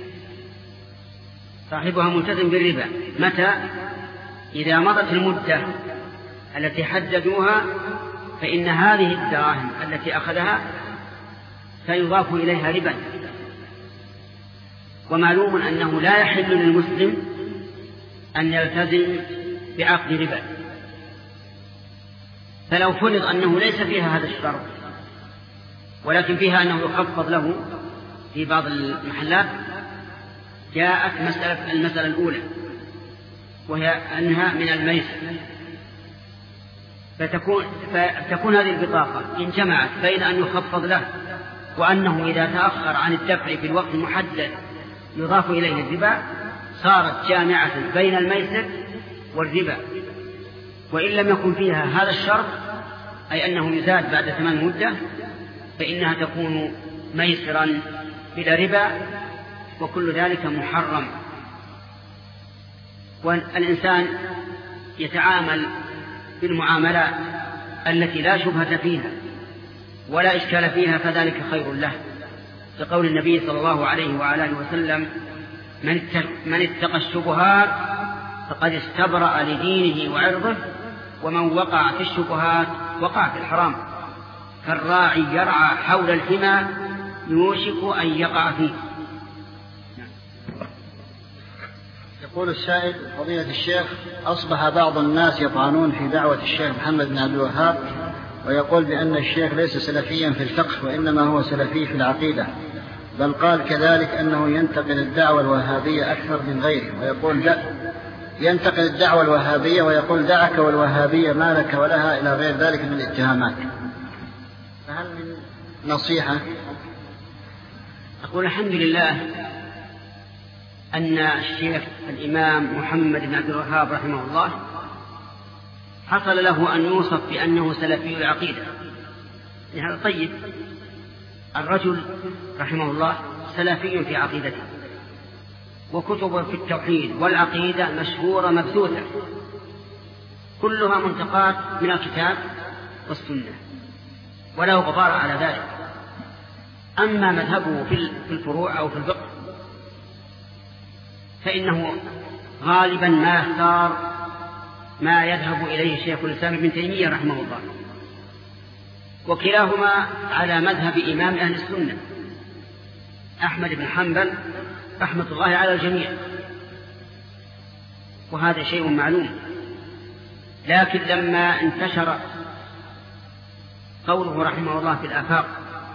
صاحبها ملتزم بالربا متى؟ إذا مضت المدة التي حددوها فإن هذه الدراهم التي أخذها سيضاف إليها ربا، ومعلوم أنه لا يحل للمسلم أن يلتزم بعقد ربا، فلو فرض أنه ليس فيها هذا الشرط ولكن فيها أنه يخفض له في بعض المحلات جاءت مسألة المسألة الأولى وهي أنها من الميسر، فتكون, فتكون هذه البطاقة إن جمعت بين أن يخفض له وأنه إذا تأخر عن الدفع في الوقت المحدد يضاف إليه الربا، صارت جامعة بين الميسر والربا. وإن لم يكن فيها هذا الشرط، أي أنه يزاد بعد ثمان مدة، فإنها تكون ميسرا بلا ربا، وكل ذلك محرم. والإنسان يتعامل بالمعاملات التي لا شبهة فيها ولا إشكال فيها، فذلك خير له، لقول النبي صلى الله عليه وعلى آله وسلم: من اتقى الشبهات فقد استبرأ لدينه وعرضه، ومن وقع في الشبهات وقع في الحرام، فالراعي يرعى حول الحمى يوشك أن يقع فيه. يقول السائل: فضيلة الشيخ، أصبح بعض الناس يطعنون في دعوة الشيخ محمد بن عبد الوهاب، ويقول بأن الشيخ ليس سلفيا في الفقه وإنما هو سلفي في العقيدة، بل قال كذلك أنه ينتقل الدعوة الوهابية أكثر من غيره، ويقول لا ينتقل الدعوة الوهابية ويقول دعك والوهابية ما لك ولها إلى غير ذلك من الاتهامات، فهل من نصيحة؟ أقول الحمد لله أن الشيخ الإمام محمد بن عبد الوهاب رحمه الله حصل له أن يوصف بأنه سلفي العقيدة، يعني هذا طيب. الرجل رحمه الله سلفي في عقيدته، وكتبه في التوحيد والعقيدة مشهورة مبثوثة، كلها منتقات من الكتاب والسنة، ولا غبار على ذلك. أما مذهبه في الفروع أو في الفقه فإنه غالبا ما يختار ما يذهب إليه شيخ الإسلام ابن تيمية رحمه الله، وكلاهما على مذهب إمام أهل السنة أحمد بن حنبل رحمة الله على الجميع، وهذا شيء معلوم. لكن لما انتشر قوله رحمه الله في الآفاق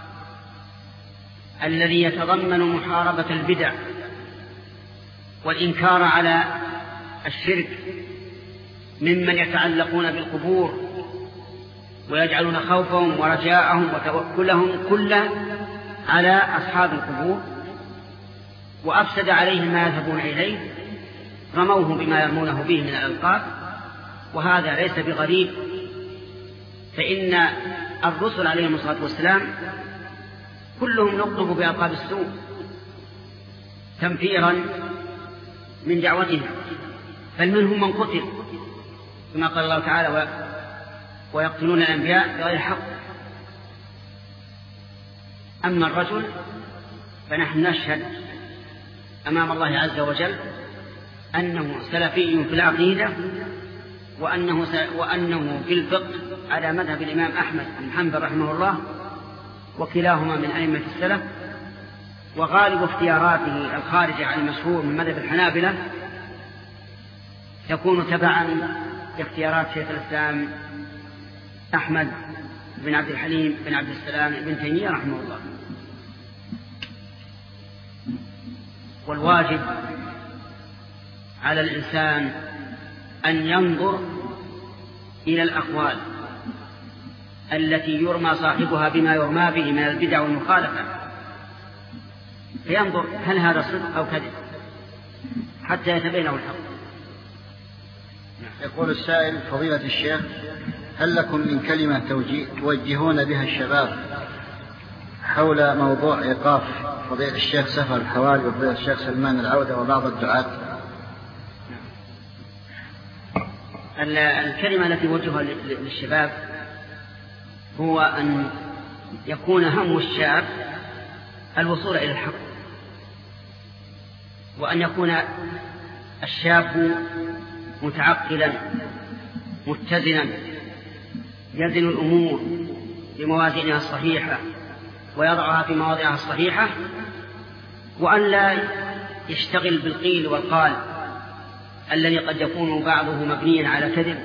الذي يتضمن محاربة البدع والإنكار على الشرك ممن يتعلقون بالقبور ويجعلون خوفهم ورجاءهم وتوكلهم كله على أصحاب القبور، وأفسد عليهم ما يذهبون إليه، رموه بما يرمونه به من الألقاب، وهذا ليس بغريب، فإن الرسل عليهم الصلاة والسلام كلهم لقبوا بألقاب السوء تنفيرا من دعوتهم، بل منهم من قتل كما قال الله تعالى: ويقتلون الأنبياء بغير حق. أما الرجل فنحن نشهد أمام الله عز وجل أنه سلفي في العقيدة، وأنه, وأنه في الفقه على مذهب الإمام أحمد بن حنبل رحمه الله، وكلاهما من أئمة السلف. وغالب اختياراته الخارجة عن المشهور من مذهب الحنابلة تكون تبعا لاختيارات شيخ الإسلام أحمد بن عبد الحليم بن عبد السلام بن تيمية رحمه الله. والواجب على الإنسان أن ينظر إلى الأقوال التي يرمى صاحبها بما يرمى به من البدع والمخالفة، فينظر هل هذا صدق أو كذب حتى يتبينه الحق. يقول السائل: فضيلة الشيخ، هل لكم من كلمة توجهون بها الشباب حول موضوع إيقاف فضيلة الشيخ سفر الحوالي وفضيلة الشيخ سلمان العودة وبعض الدعاة؟ الكلمة التي وجهها للشباب هو أن يكون هم الشاب الوصول إلى الحق، وأن يكون الشاب متعقلا متزنا يزن الأمور بموازينها الصحيحة ويضعها في مواضعها الصحيحة، وأن لا يشتغل بالقيل والقال الذي قد يكون بعضه مبنيا على كذب.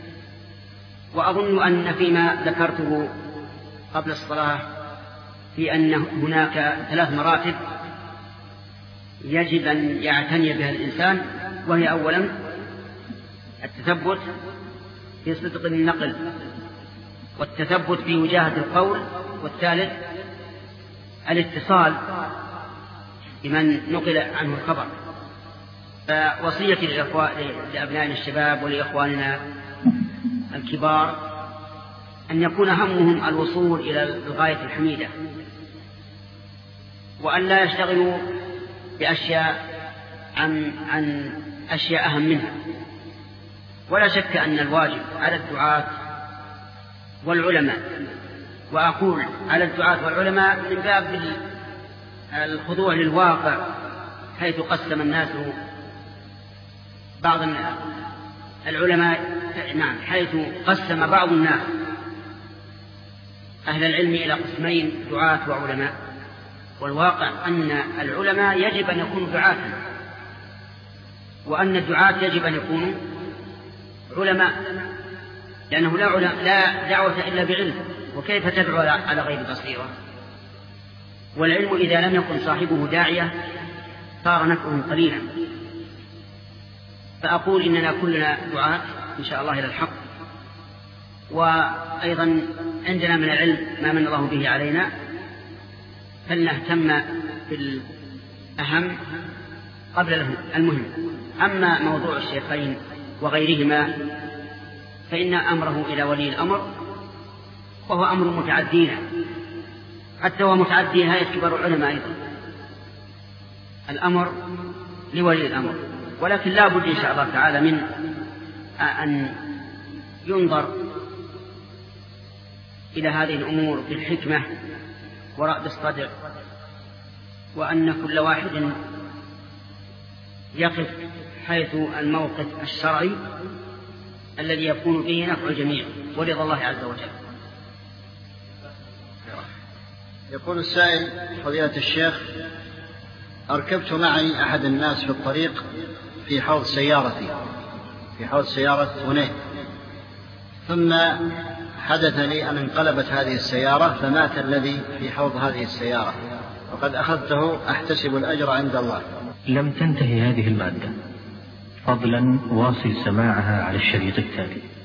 وأظن أن فيما ذكرته قبل الصلاة في أن هناك ثلاث مراتب يجب أن يعتني بها الإنسان، وهي أولا التثبت في صدق النقل، والتثبت في وجاهة القول، والثالث الاتصال بمن نقل عنه الخبر. فوصيتي لأبنائنا الشباب ولإخواننا الكبار أن يكون همهم الوصول إلى الغاية الحميدة، وأن لا يشتغلوا بأشياء عن, عن أشياء أهم منها. ولا شك أن الواجب على الدعاة والعلماء، وأقول على الدعاة والعلماء من باب الخضوع للواقع، حيث قسم الناس بعض العلماء نعم حيث قسم بعض الناس أهل العلم إلى قسمين، دعاة وعلماء. والواقع أن العلماء يجب أن يكونوا دعاة، وأن الدعاة يجب أن يكونوا علماء، لأنه لا, لا دعوة إلا بعلم، وكيف تدعو على غير بصيرة؟ والعلم إذا لم يكن صاحبه داعية صار نفعه قليلا. فأقول إننا كلنا دعاة إن شاء الله إلى الحق، وأيضا عندنا من العلم ما من الله به علينا، فلنهتم بالأهم قبل المهم. أما موضوع الشيخين وغيرهما فإن أمره إلى ولي الأمر، وهو أمر متعدينا، حتى هو متعدي هيئة كبار العلماء أيضا. الأمر لولي الأمر، ولكن لا بد إن شاء الله تعالى من أن ينظر إلى هذه الأمور بالحكمة ورأد الصدع، وأن كل واحد يقف حيث الموقف الشرعي الذي يكون به نفع الجميع ورضا الله عز وجل. يقول السائل: فضيلة الشيخ، أركبت معي أحد الناس في الطريق في حوض سيارتي في حوض سيارة هنيه، ثم حدث لي أن انقلبت هذه السيارة فمات الذي في حوض هذه السيارة، وقد أخذته أحتسب الأجر عند الله. لم تنتهي هذه المادة، فضلا واصل سماعها على الشريط التالي.